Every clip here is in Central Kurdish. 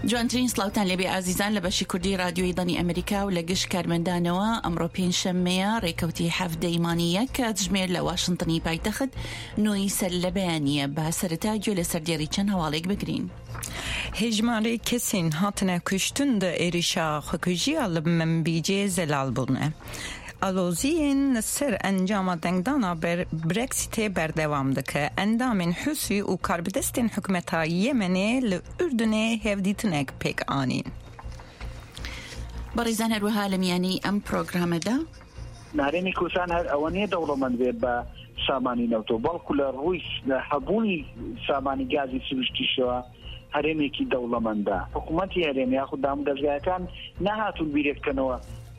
جوانترین سلاوتان لێبێ ئازیزان لە بەشی کوردی رادیۆی دەنی ئەمریکا و لە گشت کارمەندانەوە ئەمڕۆ پێنجشەممەیە ڕێکەوتی هەفتەی مانگی یەک کاتژمێر لە واشنتنی پایتەخت نوۆی سەر لە بەیانیە با سەرەتا گوێ لە سەردێڕی چەند هەواڵێک بگرین. هێژمارەی کەسین هاتنە کوشتن دە عێریشا خۆکوژیە لە منبیجێ زەلال بوونە. آلوزیین سر انجام دنگدانا برکسیت بردوام دکه اندامین حوسی و کاربدستین حکومتا یمنی لأردنه هفدیتنک پیک آنین. بریزان هروها لمیانی ام پروگرام دا؟ نارینی کوسان هر اوانی دولة من بید با سامانی نوتو بالکل رویس حبونی سامانی گازی سوشتی شوا هرمی کی دولة من دا حکومتی هرمی اخو دام گزگاه کان نهاتون بیرک کنوا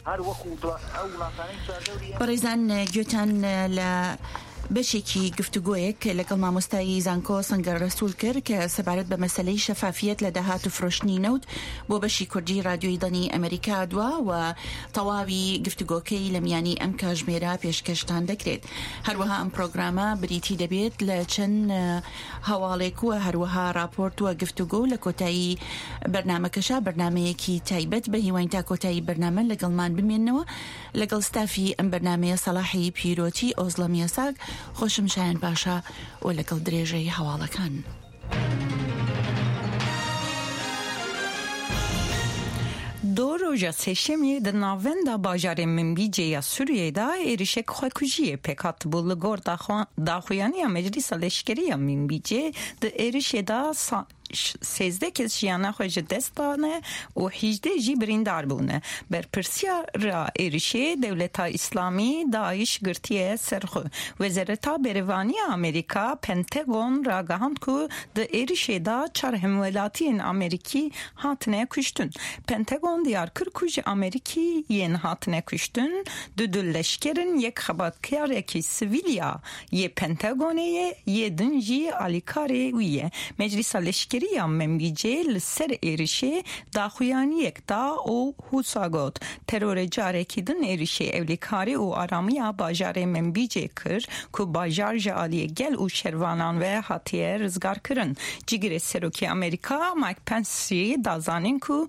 بەڕێزان گوێتان لە بەشێکی گفتوگۆیەک لەگەڵ مامۆستایی زانکۆ سەنگەر ڕەسوول کرد کە سەبارەت بە مەسەلەی شەفافیەت لە داهات و فرۆشتنی نەوت بۆ بەشی کوردی رادیۆی دەنی ئەمریکا دووە و تەواوی گفتوگۆکەی لە میانی ئەم کاژمێرە پێشکەشتان دەکرێت. هەروەها ئەم پرۆگرامە بریتی دەبێت لە چەند هەواڵێک و هەروەها راپۆرت و گفتوگۆ لە کۆتایی بەرنامەکەشا بەرنامەیەکی تایبەت بە هیوان تا کۆتایی بەرنامە لەگەڵمان بمێننەوە لەگەڵ ستافی ئەم بەرنامەیە سەلاحی پیرۆتی ئۆزڵەمیە ساگ خۆشم شایان باشە و لەگەڵ درێژەی هەواڵەکان. دو روزا سێشەمی د ناوەندا باژارê Minbicê ya Sûriyê da êrişek xwekujiyê pêk hatibû li gor daxuyaniya Meclîsa Leşkeriya Minbicê di êrişê da 13 kes jiyana xwe ji dest dane û 18 jî birîndar bûne. Berpirsiyara êrişê Dewleta İslamî Daeş girtiye ser xwe. Wezareta Berevaniya Amerîka Pentagon ragihand ku di êrişê da 4 hemwelatiyên Amerîkî hatine kuştin. Pentagon diyar kir ku ji Amerîkî yên hatine kuştin di du leşkerin yek xebatkarekî sivîlya yê Pentagonê ye yê din jî alîkarê wî ye. Meclîsa Leşkeriya Minbicê li ser êrişê daxuyaniyek da û hûsa got. Terorê carekî din êrişê evlîkarî û aramiya bajarê Minbicê kir ku bajar ji aliyê gel û şervanan ve hatiye rizgar kirin. Cigirê Serokê Amerîka Mike Pence da zanîn ku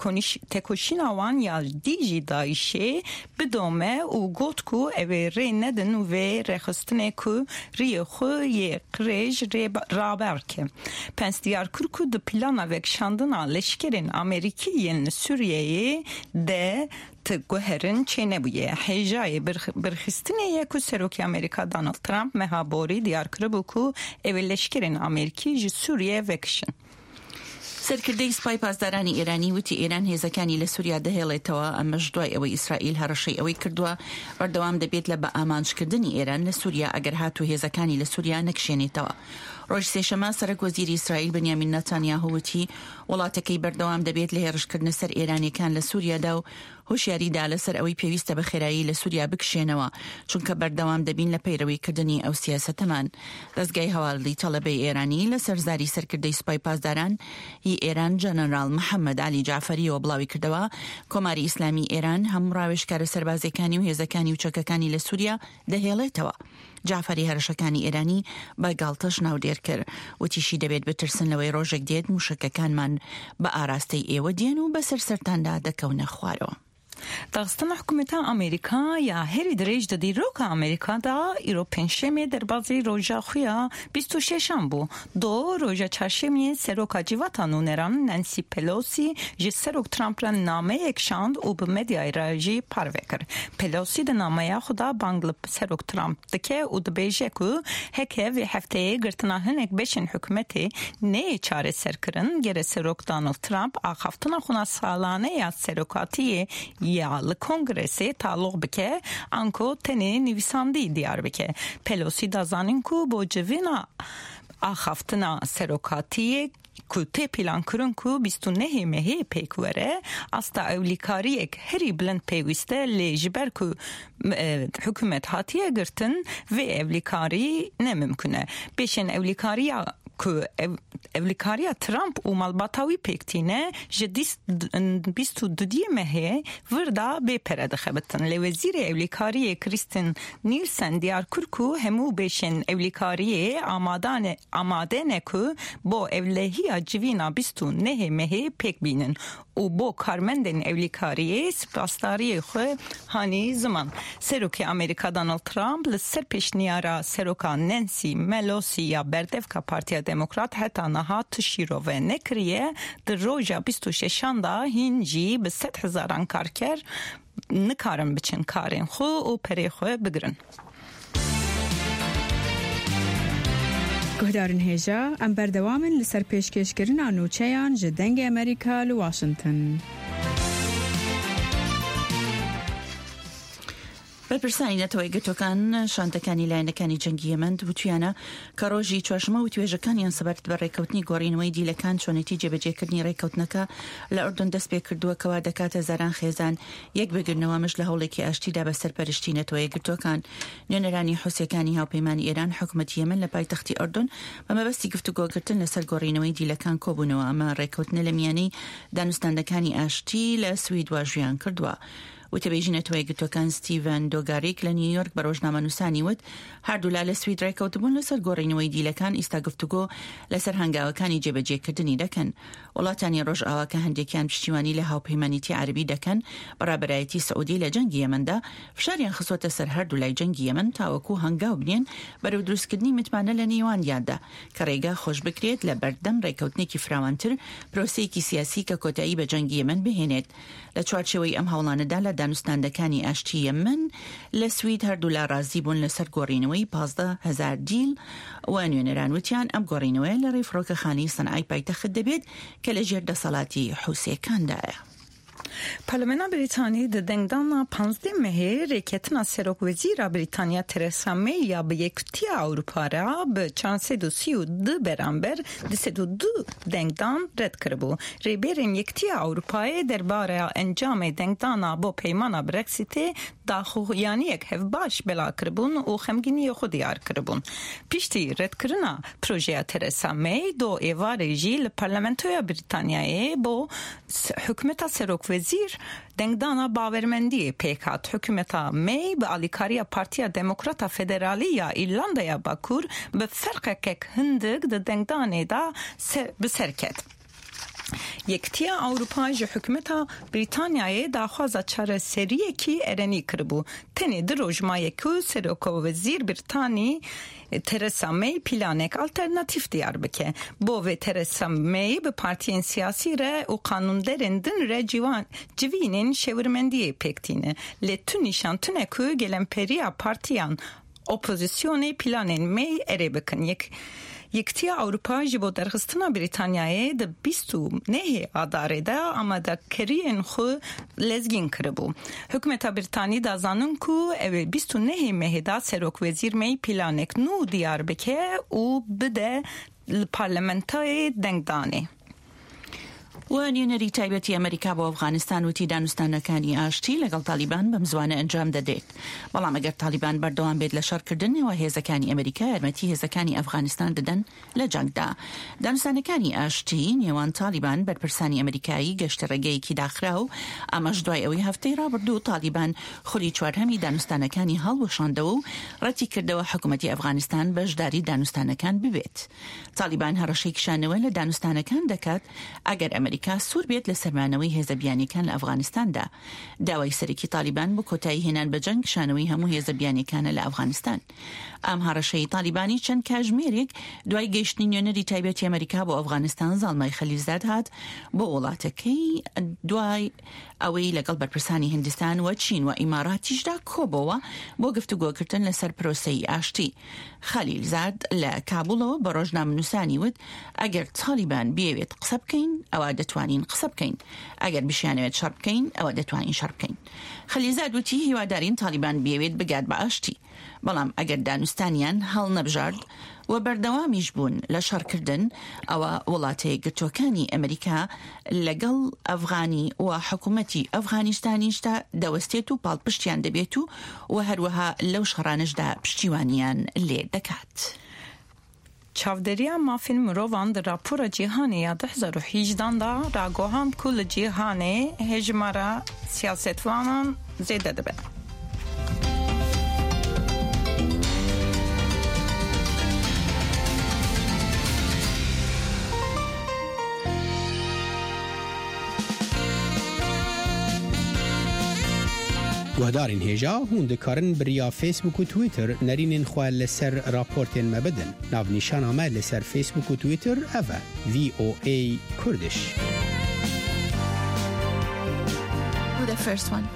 tekoşîna wan ya dî jî Daişê bidome û got ku ev ê rê nedin û vê rêxistinê ku riyê xwe yê qirêj raberke. Pence diyar kir ku di plana vekşandina leşkerên Amerîkî yên li Sûriyeyê de guherin çê nebûye. Hêjayê birxistinê ye ku Serokê Amerîka Donald Trump meha borî diyar kiribû ku ev leşkerên Amerîkî ji Sûriyê vekişin. سەرکردەی سوپای پاسدارانی ئێرانی وتی ئێران هێزەکانی لە سووریا دەهێڵێتەوە ئەمەش دوای ئەوەی ئیسرائیل هەڕەشەی ئەوەی کردووە بەردەوام دەبێت لە بە ئامانجکردنی ئێران لە سووریا ئەگەر هاتوو هێزەکانی لە سووریا نەکشێنێتەوە. ڕۆژ سێشەمە سەرۆک وەزیری ئیسرائیل بنیامین نەتانیاهو وتی وڵاتەکەی بەردەوام دەبێت لە هێرشکردنە سەر ئێرانیەکان لە سووریادا و هۆشیاریدا لەسەر ئەوەی پێویستە بە خێرایی لە سووریا بکشێنەوە چونکە بەردەوام دەبین لە پەیڕەویکردنی ئەو سیاسەتەمان. دەستگای هەواڵی تەڵەبەی ئێرانی لە سەرزاری سەرکردەی سوپای پاسداران هی ئێران جەنەرال محەممەد علی جعفەریەوە بڵاوی کردەوە کۆماری ئیسلامی ئێران هەموو ڕاوێژکارە سەربازەکانی و هێزەکانی و چەکەکانی لە سووریا دەهێڵێتەوە. جعفەری هەرشەکانی ئێرانی بە گاڵتەش ناودێر کرد وتیشی دەبێت بترسن لەوەی ڕۆژێک دێت موشکەکانمان بە ئاراستەی ئێوە دێن و بەسەر سەرتاندا دەکەونە خوارەوە. داستان حکومت آمریکا یا هری درێژ د دیروکا آمریکا دا ایرو پنجشەمê derbasî roja xwe ya 26 bû. Do roja çarşemê seroka civata nûneran Nancy Pelosi ji serok Trump re nameyek şand û bi medyayê re jî parve kir. Pelosi di nameya xwe da bang li serok Trump dike û dibêje ku heke vê hefteyê girtina hinek beşên hikûmetê neyê çareserkirin gere serok Donald Trump axaftina xwe salane ya serokatiyê ya li kongresê talûq bike anko tenê nivîsandî diyar bike. Pelosi da zanîn ku bo civîna axaftina serokatiyê ku tê plankirin ku 29 mehê pêk were asta ewlîkariyek herî bilind pêwîst e lê ji ber ku hikûmet hatiye girtin vê ewlîkarî nemimkün e. Pêşên ewlîkariya که اولیکاریا ترامپ و مالباتاوی پکتینه جدیست 22 مهه وردا بپرده خبتن لوزیر اولیکاری کریستین نیلسن دیار کرکو همو بشن اولیکاری آماده نکو با اولهی جوینا 29 مهه پک بینن و با کارمندن اولیکاری سپاسداری خو هانی زمان سروک امریکا دونالد ترامپ لسر پیشنیارا سروکا نانسی ملوسی یا بردفکا پارتیا دموکرات حتی نها تشیرو و نکریه در روژا 26 دا هینجی به 100,000 کارکر نکارن بچن کارن خو و پری خو بگرن. گهدارن هیجا ام بردوامن لسر پیشکشکرین آنوچهان جدنگ امریکا لواشنطن. بەرپرسانی نەتەوەی گرتوەکان شانتەکانی لایەنەکانی جەنگی یەمەن وتویانە کە ڕۆژی چوارشەمە و توێژەکانیان سەبارەت بە ڕێکەوتنی گۆڕینەوەی دیلەکان چۆنێتی جێبەجێکردنی ڕێکەوتنەکە لە ئوردون دەست پێ کردووە کەوا دەکاتە هەزاران خێزان یەک بگرنەوە مەش لە هەوڵێکی ئاشتیدا بە سەرپەرشتی نەتەوەی گرتوەکان. نوێنەرانی حوسیەکانی هاوپەیمانی ئێران حکوومەتی یەمەن لە پایتەختی ئوردون بە مەبەستی گفتوگۆکردن لەسەر گۆڕینەوەی دیلەکان کۆبوونەوە. ئەمە ڕێکەوتنە لە میانەی دانوستاندەکانی ئاشتی لە سوید واژویان کردووە. وتەبێژی نەتەوەی گرتوەکان ستیڤن دۆگاریک لە نیویۆرک بە ڕۆژنامە نووسانی وت هەردوولا لە سوید ڕێکەوتبوون لەسەر گۆڕینەوەی دیلەکان ئیستا گفتوگۆ لەسەر هەنگاوەکانی جێبەجێکردنی دەکەن. وڵاتانی ڕۆژئاوا کە هەندێکیان پشتیوانی لە هاوپەیمانیتی عەربی دەکەن بەڕابەرایەتی سعودی لە جەنگی یەمەندا فشاریان خستووەتە سەر هەردوو لای جەنگی یەمەن تاوەکو هەنگاو بنێن بەرەو دروستکردنی متمانە لە نێوانیاندا کە ڕێگا خۆش بکرێت لە بەردەم ڕێکەوتنێکی فراوانتر پرۆسەیەکی سیاسی کە کۆتایی بە جەنگی یەمەن بهێنێت. لە چوارچێوەی ئەم هەوڵانەدا لە دانوستاندەکانی ئاشتی یەمەن لە سوید هەردوولا ڕازی بوون لەسەر گۆڕینەوەی 15,000 دیل و نوێنەران وتیان ئەم گۆڕینەوەی لە ڕێفڕۆکەخانەی سەنعای پایتەخت دەبێت کە لە ژێر دەسەڵاتی حوسیەکاندایە. پارلمانا بریتانی د دنگدانا 15 مهر ریکتنا سروک وزیرا بریتانیا ترسا می یا به یکتیا اروپا را به 432 برانبر 202 دنگدان رد کربو. ریبرین یکتیا اروپای درباره انجام دنگدانا با پیمان برکسیت داخویانی یک هفباش بلا کربون و خمگینی خود دیار کربون. پیشتی رد کرنا پروژه ترسا می دو ایوار جیل پارلمنتویا بریتانیای با حکمت سروک وزیر دنگدانا باورمندی پیکات حکومتا می به آلیکاریا پارتیا دموکراتا فدرالی یا ایرلندا یا باکور به فرق که هندگ ده دنگدانه دا بسرکت. یکتیا اروپا جه حکومتا بریتانیای داخوازا چاره سریه کی ارنی کربو. تنی دروجمایه که سروک وزیر بریتانی ترسا می پلانک آلترناتیف دیار بکه. بوه ترسا می به پارتیین سیاسی ره و قانون درندن ره جوینین شورمندی پکتینه. لیتو نیشان تونه که گلمپریا پارتیان اپوزیسیون پلانین می اره بکن. یکتیا اروپا جبو درخستنا بریتانیای ده 29 آداره ده آماده کرین خو لزگین کربو. حکومت بریتانی دا زانون کو 29 مه دا سروک وزیر می پلانک نو دیار بکه و بده پارلمنتای دنگدانه. و نوێنەری تایبەتی ئەمریکا بۆ ئەفغانستان وتی دانوستانەکانی ئاشتی لەگەڵ تالیبان بەم زوانە ئەنجام دەدێت. بەڵام ئەگەر تالیبان بەردەوام بێت لە شەڕکردنەوە هێزەکانی ئەمریکا یارمەتی هێزەکانی ئەفغانستان دەدەن لە جەنگدا. دانوستانەکانی ئاشتی نێوان تالیبان بەرپرسانی ئەمریکایی گەشتە ڕێگەیەکی داخرا و ئەمەش دوای ئەوەی هەفتەی ڕابردوو تالیبان خولی چوارهەمی دانوستانەکانی هەڵوەشاندەوە و ڕەتی کردەوە حکوومەتی ئەفغانستان بەشداری دانوستانەکان ببێت. تالیبان هەڕەشەیەکیشانەوە لە دانوستانەکان دەکات ئەگەر ئەمریکا سوور بێت لە سەرمانەوەی هێزە بیانیەکان لە ئەفغانستاندا. داوای سەرەکی تالیبان بۆ کۆتایی هێنان بە جەنگ شانەوەی هەموو هێزە بیانیەکانە لە ئەفغانستان. ئەم هەڕەشەی تالیبانی چەند کاتژمێرێک دوای گەیشتنی نوێنەری تایبەتی ئەمریکا بۆ ئەفغانستان زاڵمای خەلیلزاد هات بۆ وڵاتەکەی دوای ئەوەی لەگەڵ بەرپرسانی هندستان و چین و ئیماراتیشدا کۆبەوە بۆ گفتوگۆکردن لەسەر پرۆسەی ئاشتی. خەلیلزاد لە کابوڵەوە بە ڕۆژنامە نووسانی وت ئەگەر تالیبان بیەوێت قسە بکەین ئەوە دەتوانین قسە بکەین، ئەگەر بشیانەوێت شەڕ بکەین ئەوە دەتوانین شەڕ بکەین. خەلیلزاد وتی هیوادارین تالیبان بیەوێت بگات بە ئاشتی، بەڵام ئەگەر دانوستانیان هەڵ نەبژارد و بەردەوامیش بوون لە شەڕکردن ئەوە وڵاتەی گرتوەکانی ئەمریکا لەگەڵ ئەفغانی و حکوومەتی ئەفغانیستانیشدا دەوەستێت و پاڵپشتیان دەبێت و هەروەها لەو شەڕانشدا پشتیوانیان لێ دەکات. چاودریا مافین مروان در راپور جهانی 2018 دا راگوهم کل جهانی هجمارا سیاستوانان زیده دبه. گهدارین هجا هند کارن بریا فیسبوک و تویتر نرینن خواه لسر راپورتین مبدن ناو نشان آمد لسر فیسبوک و تویتر اوه VOA کردش. The first one.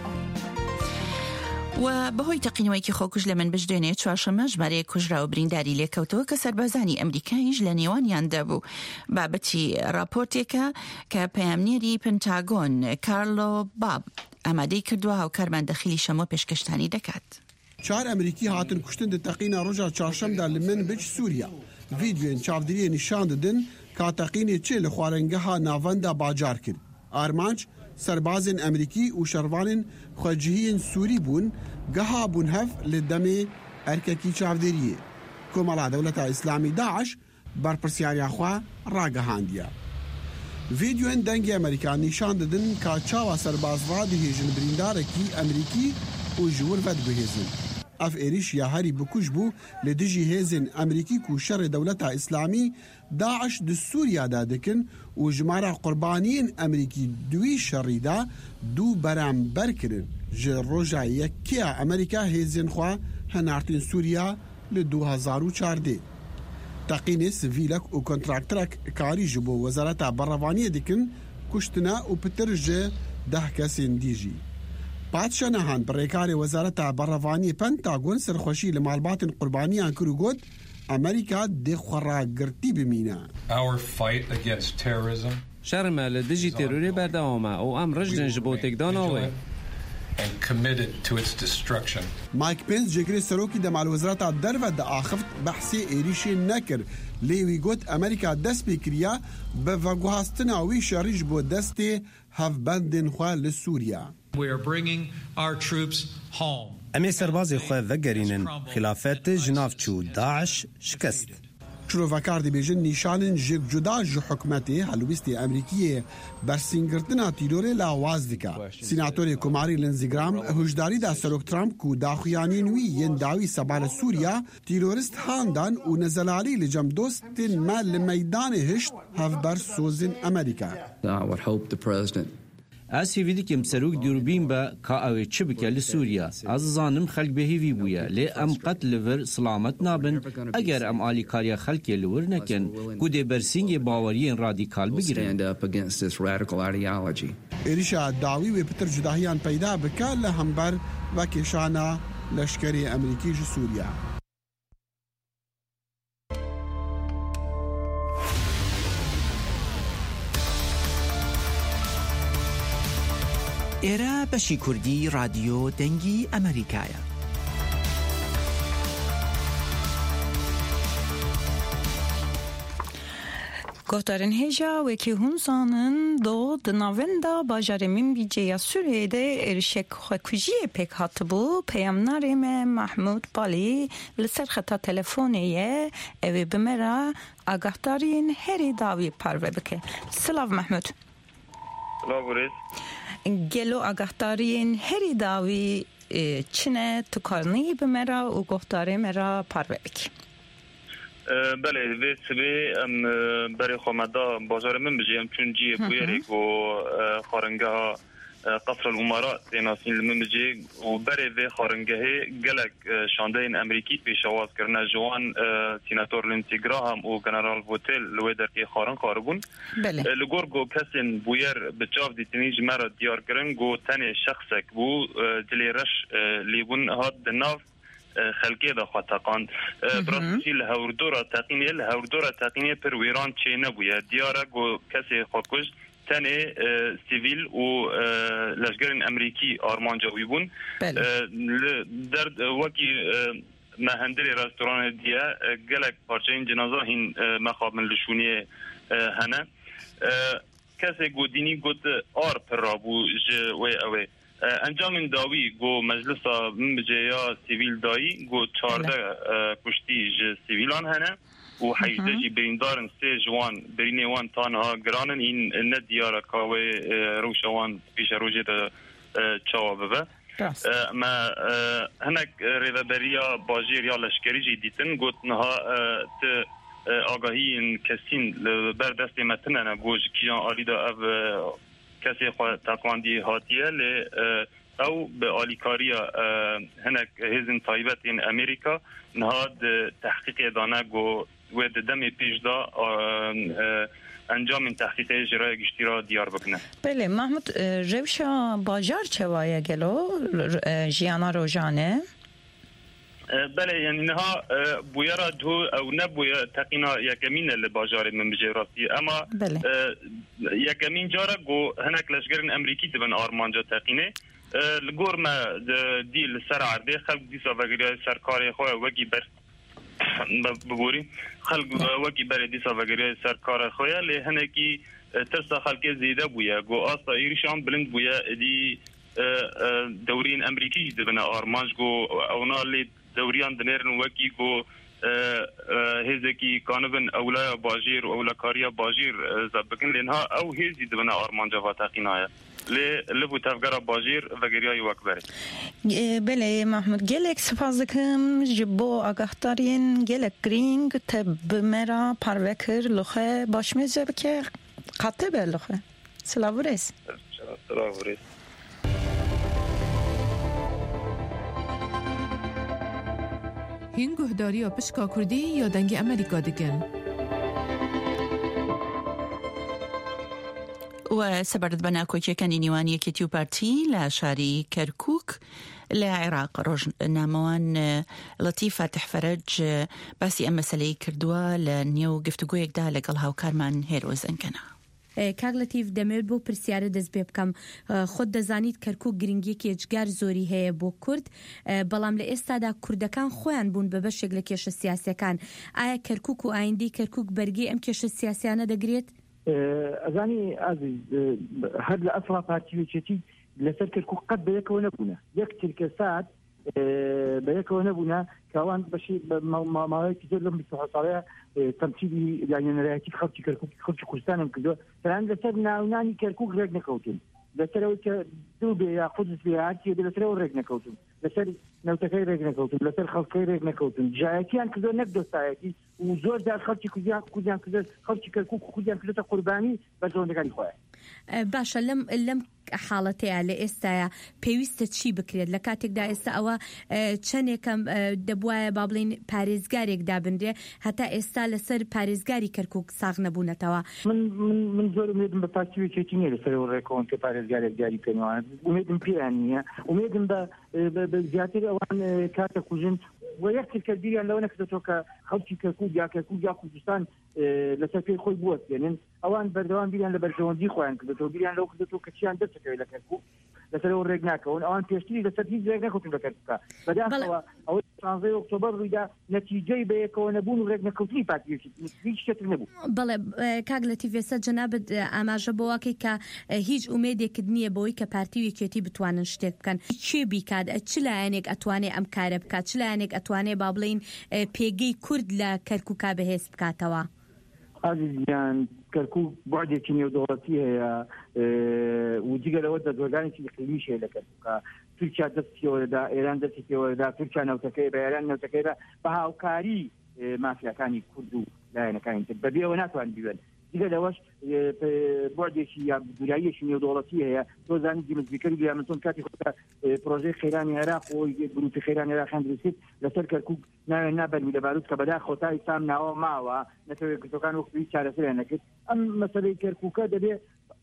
و بەهۆی تەقینەوەی خۆکوژ لە من بژدێنێ چوارشەمە ژمارەیە کوژرا و برینداری لێکەوتەوە کە سەربازانی ئەمریکاییش لە نێوانیاندا بوو. بابەتی راپۆرتێکە کە پەیامنێری پنتاگۆن کارلۆ باب ئامادەی کردووە هاوکارمان دەخیلی شەمۆ پێشکەشتانی دەکات. 4 ئەمریکی هاتن کوشتن دە تەقینە ڕۆژا چوارشەمدا لە منبج سووریا. ڤیدیۆین چاودێریە نیشان دەدن کا تەقینێ چێ لە خوارەنگەها ناڤەندا باجار کرد. ئارمانج سربازên ئەمریکی û şervanên xwecihiyên Sûrî bûn geha bûn hev li demê erkekî çavderiyê. Komala Dewleta İslamî Daeş berpirsyariya xwe ragihandiye. Vîdyoên dengê Amerîka nîşan didin ka çawa serbaz radihêjin birîndarekî Amerîkî û ji wir vediguhêzin. Ev êriş ya herî bikuj bû li dijî hêzên Amerîkî ku şerê Dewleta İslamî Daeş di Sûriya da dikin û jimara qurbaniyên Amerîkî duî şerî da du beramber kirin. Ji roja yekiya Amerîka hêzên xwe henartên Sûriya li 2014. Teqînê sivîlek û kontrakterek karî ji bo Wezareta Berrevaniyê dikin kuştina û pitir ji 10 kesên dî jî. Padşa nehan birêkarê Wezareta Berrevaniyê Pentagon serxweşî li malbatên qurbaniyan kir û got Amerika dê xwe ragirtî bimîne. Our fight against terrorism شرمه لدجی تروری بردوامه او ام رجدن جبو تکدانا وی and committed to its destruction. Mike Pence جگری سروکی دمال وزارت درو د آخفت بحثی ایریشی نکر لیوی گوت امریکا دست بکریا به وگوهاستنا وی شریج بو دستی هفبندن خواه لسوریا. We are bringing our troops home. امی سربازی خواه وگرینن خلافت جناف چو داعش شکست. شروفکار دی بیجن نیشانن جگ جدا جو حکمتی هلویستی امریکیه برسینگرتنا تیروره لاواز دیکا. سیناتوری کماری لنزی گرام هجداری دا سروک ترامپ کو داخویانی نوی ین داوی سبال سوریا تیرورست هاندان و نزلالی لجم دوستین مال لمیدان هشت هفبر سوزن امریکا. I would hope the president اسی ویدی کم سروک دیروبین با که اوی چه بکل سوریا از زانم خلق بهیوی بویا لی ام قتل ور سلامت نابن اگر ام آلی کاریا خلق لور نکن گوده برسینگ باورین رادیکال بگیرن. ایریشا داوی و پتر جداهیان پیدا بکال لهمبر و کشانا لشکری امریکی جو سوریا. ئێرە بەشی کوردی رادیۆ دەنگی ئەمریکایە. گفتارن هجا وکی هونزانن دو دناوندا باجار من بیجه یا سوریده ارشک خوکجی پک هات بو پیامناری من محمود بالی لسر خطا تلفونیه اوی بمرا آگاهدارین هری داوی پروه بکه. سلام محمود. سلام بریز. گلو آگاهدارین هری داوی چنه تو کارنی بمرا و گفتاری مرا پروه بکی. بله وی سبی برای خمدا بازار من بجیم چون جی بویریک و خارنگاه قصر الامارات ناسین من بجی و برای وی خارنگاه گلک شانده این امریکی پیشواز کرنه جوان سیناتور لینسی گراهام و جنرال ووتل لوی درکی خارن خاربون لگور گو کسین بویر بچاف دیتنیج مرا دیار کرن گو تن شخصک بو دلی رش لیبون هاد دناف خلقی دا خطاقان براستی لهوردورا تقینیه پر ویران چه نبویه دیاره گو کسی خودکش تنه سیویل و لشگرین امریکی آرمان جاوی بون در وکی مهندری رستوران دیه گلک پارچه این جنازه هین مخاب من لشونی هنه کسی گو دینی گوت آر پر رابو جوی اوی انجام داوی گو مجلس مجیا سیویل دایی گو 14 کشتی سیویلان هنه و حیزجی بریندارن سه جوان برینوان تانها گرانن این ندیاره کاوی روشوان پیش روجه ده چوابه ما هناك ريبريا باجير يا لشكري جديدن قلت نها ت آگاهی کسین بردست متنه گوش کیان آلیدا او کسی خواهد تقواندی هاتیه لی او به آلیکاریا هنک هزین طایبت این امریکا نهاد تحقیق دانه گو و دم پیش دا انجام این تحقیق اجرای گشتی را دیار بکنه. بله محمود روشا باجار چه وایه گلو جیانا روزانه؟ بله یعنی نها بویرا دو او نبویا تقینا یکمین لباجار من بجراسی اما یکمین جارا گو هنک لشگرن امریکی دبن آرمانجا تقینه لگور ما دیل سر عرده خلق دیسا وگریای سرکار خواه وگی بر ببوری خلق وگی بر دیسا وگریای سرکار خواه لی هنکی ترسا خلق زیده بویا گو آستا ایریشان بلند بویا دی دورین امریکی دبن آرمانج گو اونا لی دوريان دنيرن وكي كو هزكي كانبن اولا باجير اولا كاريا باجير زبكن لانها او هزي دبنا ارمانجا فاتقينايا لبو تفجر باجير وغيرياي وكبر بله محمود گلک سپاسکم جبو آگاهدارین گلک گرینگ تب مرا پروکر لخه باشمیزه بکه قطبه لخه سلاورس هین گهداری و پشکا کردی یا دنگ امریکا دکن و سبرد بنا کوچکانی نیوانی کتیو پارتی لشاری کرکوک لعراق روج نامان لطيفة تحفرج باسی ام مسئله کردوا لنیو گفتگویک دا لگل هاو کارمان هیروز انکنا کاغلتیف دمر بو پرسیاره دز بکم خود دزانید کرکوک گرینگی که اجگار زوری هی بو کرد بلام لاستادا کردکان خوان بون به بشکل کش سیاسی کان آیا کرکوک و آیندی کرکوک برگی ام کش سیاسیانه دگریت ازانی عزیز هر لأصلا پارتیوی چتی لسر کرکوک قد بیکو نبونه یک ترکسات بیکو نبونه كوان بشي ما كثير لهم بيصحوا تمثيلي يعني نرايتي خلتي كركوك خلتي كردستان كده فعند لسرنا وناني كركوك رجنا كوتين لسر دوبي يا قدس بيعاتي لسر ورجنا كوتين لسر نوتكي رجنا كوتين لسر خلقي رجنا كوتين جايتي عن كده نقدر سايتي وزور ده خلتي كوديان كده خلتي كركوك كوديان كده قرباني بزون دكاني خويا باشا لم حالتي على استا بيوست چی بکرید لکاتک دا استا او چنکم دبوای بابلین پاریزګاریک دا بنده حتی استا لسر پاریزګاری کرکوک ساغ نبونه توا من زور امیدم به پارتیوی چتینی لسر ورکون که پاریزګاری جاری کنه امیدم پیانیه امیدم به زیاتر اوان کارت کوجن ويحكي الكبير لو انا كنت توكا خلتي كركوك يا كردستان لسفير خوي بوت يعني اوان بردوان بيان لبرجوندي خوان كنت بيان لو كنت توكا شي عندك الى كركوك لسلو رجناك اوان بيشتري لسفير رجناك كنت بكركوك بدأ او ترانزي اكتوبر ودا نتيجه بيكون بون رجناك كنت باتيش هيك شكل نبو بله كاغلتي في جناب اماجه بواكي ك هیچ امید کدنیه بوی که پارتیوی چتی بتوانن شتک کن چی بیکاد چلانک اتوانه ام کارب کا چلانک اتوانه بابلین پیگی کرد ل کرکوکا بهس بکاتوا عزیزان کرکوک بعد چنیو دولتی هي وديغه لود دوغان چې خلیش لکرکوکا ترکیه د سیوردا ایران د سیوردا ترکیه نو تکي ایران نو تکي په هاوکاری مافیا کانی کردو لا نه کان تبدي وناتوان بيون دیگه لواش بعد شيء دوليه شنو دولتي هي دوزان دي مذكر بيا من كاتي خطا بروجي خيراني عراق وجروب خيراني عراق هندسيت لسركر كوك نابل ولا باروت كبدا خطا سامنا او ماوا نتو كان وقت بيشار سرينك ام مثلا كركوكا دبي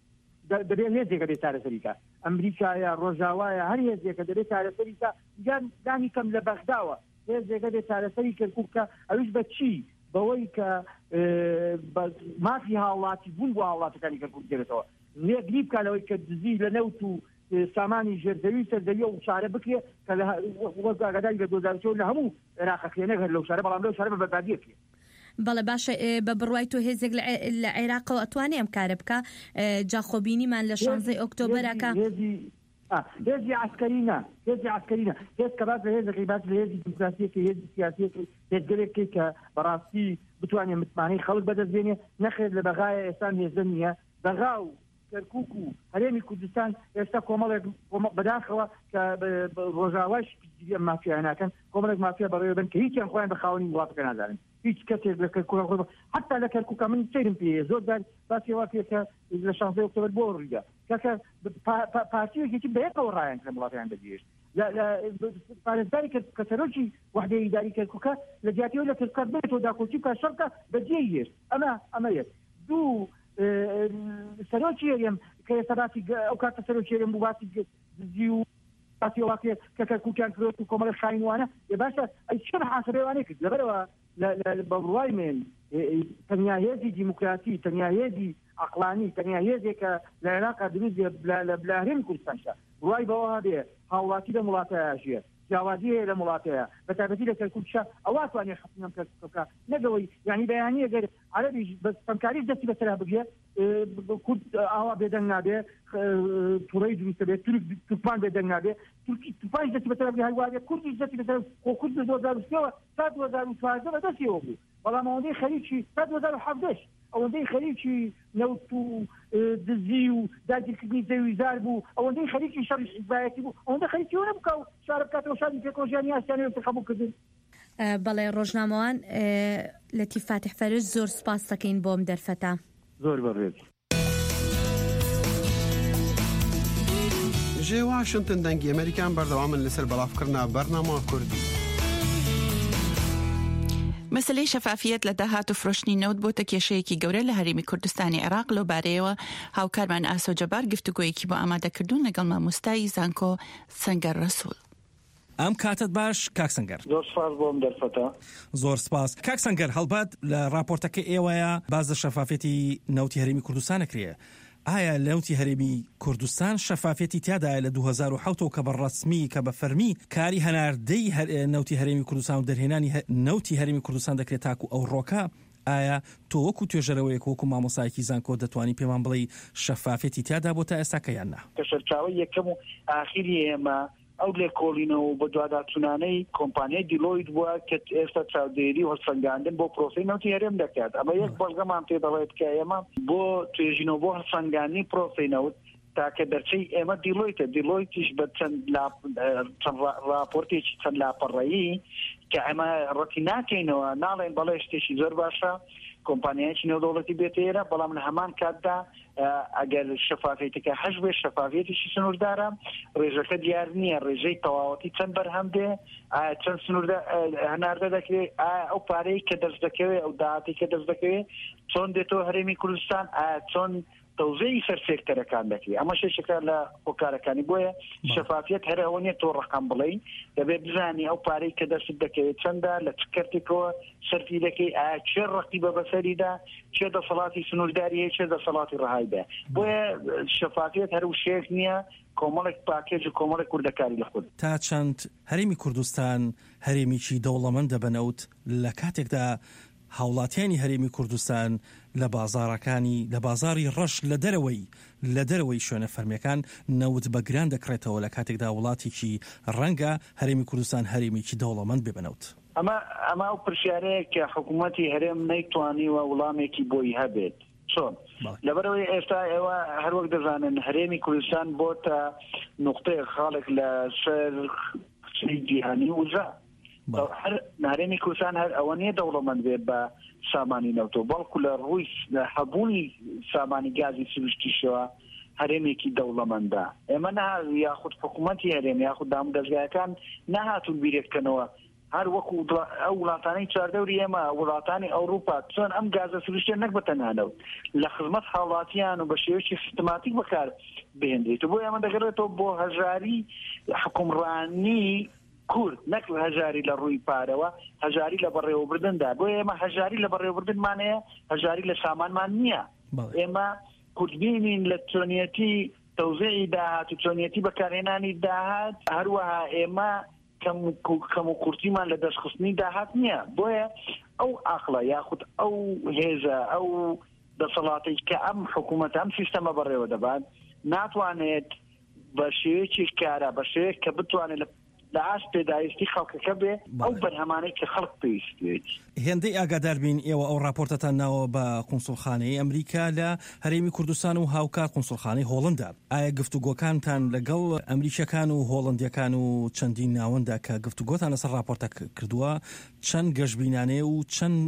هذه كده سعر سريكا امريكا يا روجاوا يا هل هذه كده سعر سريكا داني كم لبغداوا هذه كده سعر سريكا كوكا اوش بتشي بويكا ما في حالاتي بون حالات كان يكون جرتوا ليه قريب كان لو يكدزي لنوتو ساماني جردوي سرديو وشاره بكيه كلا وقا غدا يدوزارشو لهمو عراق خيانه لو شاره بلام لو شاره بباديه بله باشه ببرويتو هزق العراق واتواني ام كاربكا جا خوبيني من لشانزي اكتوبر اكا هێزی عسکەرینە هێز کە باز لە هێزەکەی باز لە هێزی دیموکراسیەکە هێزی سیاسیەکەی هێزگەرێکی کە بەڕاستی بتوانێت متمانەی خەڵک بەدەستبێنێ نەخێت لە بەغایە ئێستا هێزە نییە بەغا و کەرکوک و هەرێمی کوردستان ئێستا کۆمەڵێک بەداخەوە کە ڕۆژاواش مافیاناکەن کۆمەڵێک مافیا بەڕێوە بن کە هیچیان خۆیان بە خاوەنی وڵاتەکە نازانن هیچ کەسێک لە کەرکوک حتا لە کەرکووکە من سەیرم پێ زۆر باسی وا پێکە لە 16 ئۆکتۆبر بۆ ڕوویدا کەکە پارتیەکێکی بەیەکەوە ڕایان کە وڵاتیان بەجێشت پارێزگاری کە سەرۆکی وحدەی ئیداری کەرکووکە لە جیاتیەوە لە کەرکووک بێتەوە داکۆچی بکات شەڕکە بەجێی هێشت ئەمە یەک دوو سەرۆکی هەرێم کە ئێستا باسی ئەو کاتە سەرۆکی هەرێم بوو باسی دزی و باسی واقع کە کەرکووکیان کردوێت و کۆمەڵە شاینوانە باشە ئەی چ محاسبەوانەیە کرد لەبەرەوە بەڕوای من تەنیا هێزی دیموکراسی تەنیا هێزی عقلانی تەنیا هێزێکە لە عێراقا دروست لە هەرێمی کوردستانشە ڕوای بەوە بێ هاوڵاتی لە وڵاتەیە ژێ جیاوازی هەیە لە وڵاتەیە بە تایبەتی لە کەرکووکشە ئەوا توانێت حکومەت کەرکووکە نەگەوەی یعنی بەیانی ئەگەر عەرەبیش بە فەنکاریش دەستی بەسەرا بگێ کورد ئاوا بێدەنگ نابێ تووڕەی دروستە بێت تورکمان بێدەنگ نابێ تورکی توپاش دەستی بەسەرا بگێ هەروایە کوردیش دەستی بەسەرا خۆ کورد لە 2003 تا 2012 بەدەستیەوە بوو بەڵام ئەوەندەی خەریکی تا 2017 ئەوەندەی خەریکی نەوت و دزی و داگیرکردنی زەویزار بوو ئەوەندەی خەریکی شەڕی حیزبایەتی بوو ئەوەندە خەریکی ئەوە نەبوو و شارە بکاتەوە شاری پێکۆژیانی ئاسیانی قبول کردن بەڵێ ڕۆژنامەوان لەتیف فاتح فەرج زۆر سپاس دەکەین بۆم دەرفەتە زۆر بەڕێز ژێ واشنتن دەنگی ئەمریکان بەردەوامن لەسەر بەڵافکردنا بەرنامە کوردی مەسلەی شەفافیەت لە داهات و فرۆشتنی نەوت بۆتە کێشەیەکی گەورە لە هەرێمی کوردستانی عێراق لەوبارەیەوە هاوکارمان ئاسۆ جەبار گفتوگۆیەکی بۆ ئامادەکردوون لەگەڵ مامۆستای زانکۆ سەنگەر ڕەسوول. ئەم کاتت باش کاک سەنگەر. زۆر سپاس بۆم دەرفەتە. زۆر سپاس. کاک سەنگەر هەڵبەت لە راپۆرتەکە ئێوەیە باز لە شەفافەتی نەوتی هەرێمی کوردستان ئەکرێ. ئایا لەوتی هەرێمی کوردستان شەفافەتی تیادایە لە 2007 کە بە ڕسمی کە بە فەرمی کاری هەناردەی نەوتی هەرێمی کوردستان و دەرهێنانی نەوتی هەرێمی کوردستان دەکرێت تاکو ئەو ڕۆکە ئایا تۆ وەکو توێژەرەوەیەک وەکو مامۆسایەکی زانکۆ دەتوانی پێمان بڵێ شەفافەتی تیادا بۆ تا ئێستا کە یان نا؟ کە سەرچاوەی یەکەم و ئاخری ئێمە ئەو لێکۆڵینەوە بە دواداچوونانەی کۆمپانیای دیلۆیت بووە کە ئێستا چاودێری و هەڵسەنگاندن بۆ پرۆسەی نەوتی هەرێم دەکات ئەمە یەک بەڵگەمان پێ دەڵێت کە ئێمە بۆ توێژینەوە بۆ هەڵسەنگاندنی پرۆسەی نەوت تاکە دەرچەی ئێمە دیلۆیتیش بە چەند راپۆرتێکی چەند لاپەڕەیی کە ئەمە ڕەتی ناکەینەوە ناڵێن بەڵێ شتێکی زۆر باشە کۆمپانیایکی نێودەوڵەتی بێتێرە بەڵام لە هەمان کاتدا ئەگەر شەفافیتەکە هەش بێ شەفافیەتیشی سنووردارە ڕێژەکە دیار نییە ڕێژەی تەواوەتی چەند بەرهەم دێ چەند سنووردە هەناردە دەکرێت ئەو پارەی کە دەست دەکەوێت ئەو داهاتی کە دەست دەکەوێت چۆن دێتەوە هەرێمی کوردستان چۆن تەوزەی سەرسێکتەرەکان دەکرێت ئەمە شێشەکە لە خۆکارەکانی بۆیە شەفافیت هەر ئەوە نیە تۆ ڕقم بڵێ دەبێت بزانی ئەو پارەی کە دەست دەکەوێت چەندە لە چ کەرتێکەوە سەرفی دەکەی چێ ڕقیبە بەسەریدا چێ دەسەڵاتی سنوورداری هەیە چێ دەسەڵاتی ڕەهایدا بۆیە شەفافیت هەر وشەیەک نییە کۆمەڵێک پاکێج و کۆمەڵێک کوردەکاری لە خود تا چەند هەرێمی کوردستان هەرێمیکی دەوڵەمەندە بەنەوت لە کاتێکدا هاوڵاتیانی هەرێمی کوردستان لە بازارەکانی لە بازاری ڕەش لە دەرەوەی شوێنە فەرمیەکان نەوت بەگران دەکرێتەوە لە کاتێکدا وڵاتێکی ڕەنگە هەرێمی کوردستان هەرێمیکی دەوڵەمەند ببنەوت. ئەمە ئەو پرسیارەیە کە حکوومەتی هەرێم نەیتوانیوە وەڵامێکی بۆی هەبێت چۆن لەبەرەوەی ئێستا ئێوە هەروەک دەزانن هەرێمی کوردستان بۆتە نقطەیە خاڵێک لە سەر جیهانی وزا هەرێمی کوردستان هەر ئەوە نیە دەوڵەمەند بێت بە سامانی نەوتۆ بەڵکو لە ڕووی هەبوونی سامانی گازی سروشتیشەوە هەرێمێکی دەوڵەمەندە ئێمە یاخود حکوومەتی هەرێم یاخود دامودەزگایەکان نەهاتون بیرێککەنەوە هەر وەکو ئەو وڵاتانەی چواردەوری ئێمە وڵاتانی ئەوروپا چۆن ئەم گازە سروشتیان نەک بەتەنانەوە لە خزمەت هاوڵاتیان و بە شێوەیەکی سیستماتیک بەکار بهێنرێت بۆ ئێمە دەگەڕێتەوە بۆ هەژاری حکومڕانی کورد نەک هەژاری لە ڕووی پارەوە هەژاری لە بەڕێوەبردندا بۆ ئێمە هەژاری لە بەڕێوەبردنمانەیە هەژاری لە سامانمان نییە ئێمە کوردبینین لە چۆنیەتی تەوزێعی داهات و چۆنیەتی بەکارهێنانی داهات هەروەها ئێمە کەم و کورتیمان لە دەستخستنی داهات نییە بۆیە ئەو ئاخڵە یاخود ئەو هێزە ئەو دەسەڵاتی کە ئەم حکوومەت ئەم سیستەمە بەڕێوە دەبات ناتوانێت بە شێوەیەکی کارە بە شێوەیەک کە بتوانێت لە ئاش پێداویستی خەڵکەکە بێ ئەو بەرهەمانەی کە خەڵک پێویستێت. هێندەی ئاگادار بین ئێوە ئەو راپۆرتتان ناوە بە قونسڵخانەی ئەمریکا لە هەرێمی کوردستان و هاوکار قونسڵخانەی هۆڵندا. ئایا گفتوگۆکانتان لەگەڵ ئەمریکیەکان و هۆڵندیەکان و چەندین ناوەندا کە گفتوگۆتان لەسەر راپۆرتە کردووە چەند گەشتبینانەیە و چەند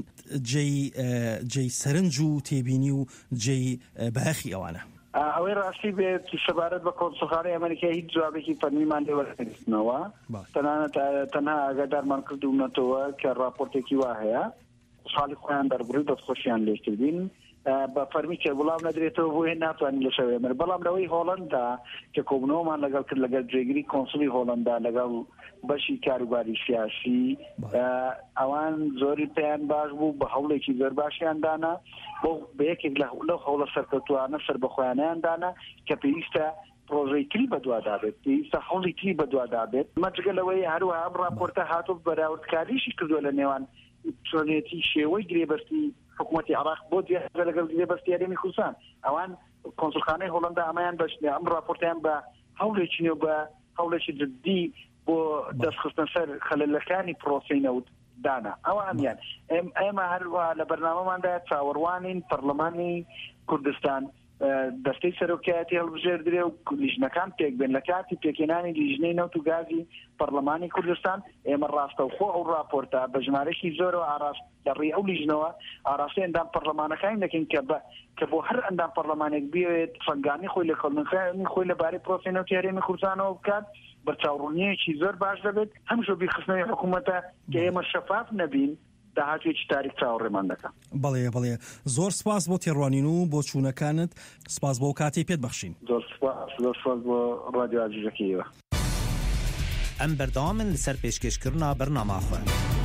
جێی سەرنج و تێبینی و جێی بەهەخی ئەوانە؟ ئەوەی ڕاستی بێت سەبارەت بە کۆنسڵخانەی ئەمریکای هیچ جوابێکی فەرمیمان لێوەرگرتنەوە تەنها ئاگادارمان کردوونەتەوە کە راپۆرتێکی وا هەیە ساڵی خۆیان دەربڕی دەستخۆشیان لێکردین بە فەرمی کە وڵام نەدرێتەوە بۆ هێ ناتوانین لە شەوێ مر بەڵام لەوەی هۆڵندا کە کۆبنەوەمان لەگەڵ کرد لەگەڵ جێگیری کۆنسڵی هۆڵندا لەگەڵ بەشی کاروباری سیاسی ئەوان زۆری پێیان باش بوو بە هەوڵێکی زۆر باشیان دانا بۆ بەیەکێک لەو هەوڵە سەرکەوتوانە سەر بەخۆیانیان دانا کە پێویستە پرۆژەی تری بەدوادا بێت پێویستە هەوڵی تری بەدوادا بێت مەجگە لەوەی هەروەها ئەم راپۆرتە هاتوو بەراوردکاریشی کردووە لە نێوان چۆنێتی شێوەی گرێبەستی حکوومەتی عراق بۆ دیارە لەگەڵ گرێبەستی هەرێمی کوردستان ئەوان کۆنسڵخانەی هۆڵندا ئەمایان بەشنێ ئەم راپۆرتیان بە هەوڵێکی نێو بە هەوڵێکی جدی بۆ دەستخستن سەر خەلەلەکانی پرۆسەی نەوت دانا ئەوانیان ئێمە هەروە لە بەرنامەماندا چاوەڕوانین پەرلەمانی کوردستان دەستەی سەرۆکایەتی هەڵبژێردرێ و لیژنەکان پێک بێن لە کاتی پێکێنانی لیژنەی نەوت و گازی پەرلەمانی کوردستان ئێمە ڕاستەوخۆ ئەو راپۆرتە بە ژمارەی زۆرەوە ئاراست لەڕێی ئەو لیژنەوە ئاراستی ئەندام پەرلەمانەکانی دەکەین کە بۆ هەر ئەندام پەرلەمانێک بێت فەنگانی خۆی لە کەڵمنخانی خۆی لەبارەی پرۆسەی نەوتی هەرێمی کوردستانەوە بکات بەرچاوڕوونیەکی زۆر باش دەبێت هەمشۆ بیرخستنەوەی حکوومەتە کە ئێمە شەفاف نەبین داهاتوێکی تاریک چاوەڕێمان دەکەم. بەڵێ زۆر سپاس بۆ تێڕوانین و بۆ چوونەکانت سپاس بۆ کاتی پێت بەخشین. زۆر سپاس بۆ ڕادیۆ ئاژیرەکەیەوە. ئەم بەردەوامن لەسەر پێشکەشکردنا بەرنامەخۆ.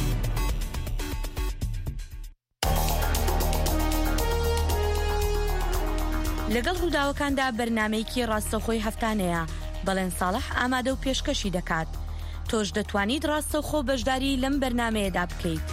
لەگەڵ ڕووداوەکاندا بەرنامەیەکی ڕاستەوخۆی هەفتانەیە بەڵێن ساڵح ئامادە و پێشکەشی دەکات. تۆش دەتوانیت ڕاستەوخۆ بەشداری لەم بەرنامەیەدا بکەیت.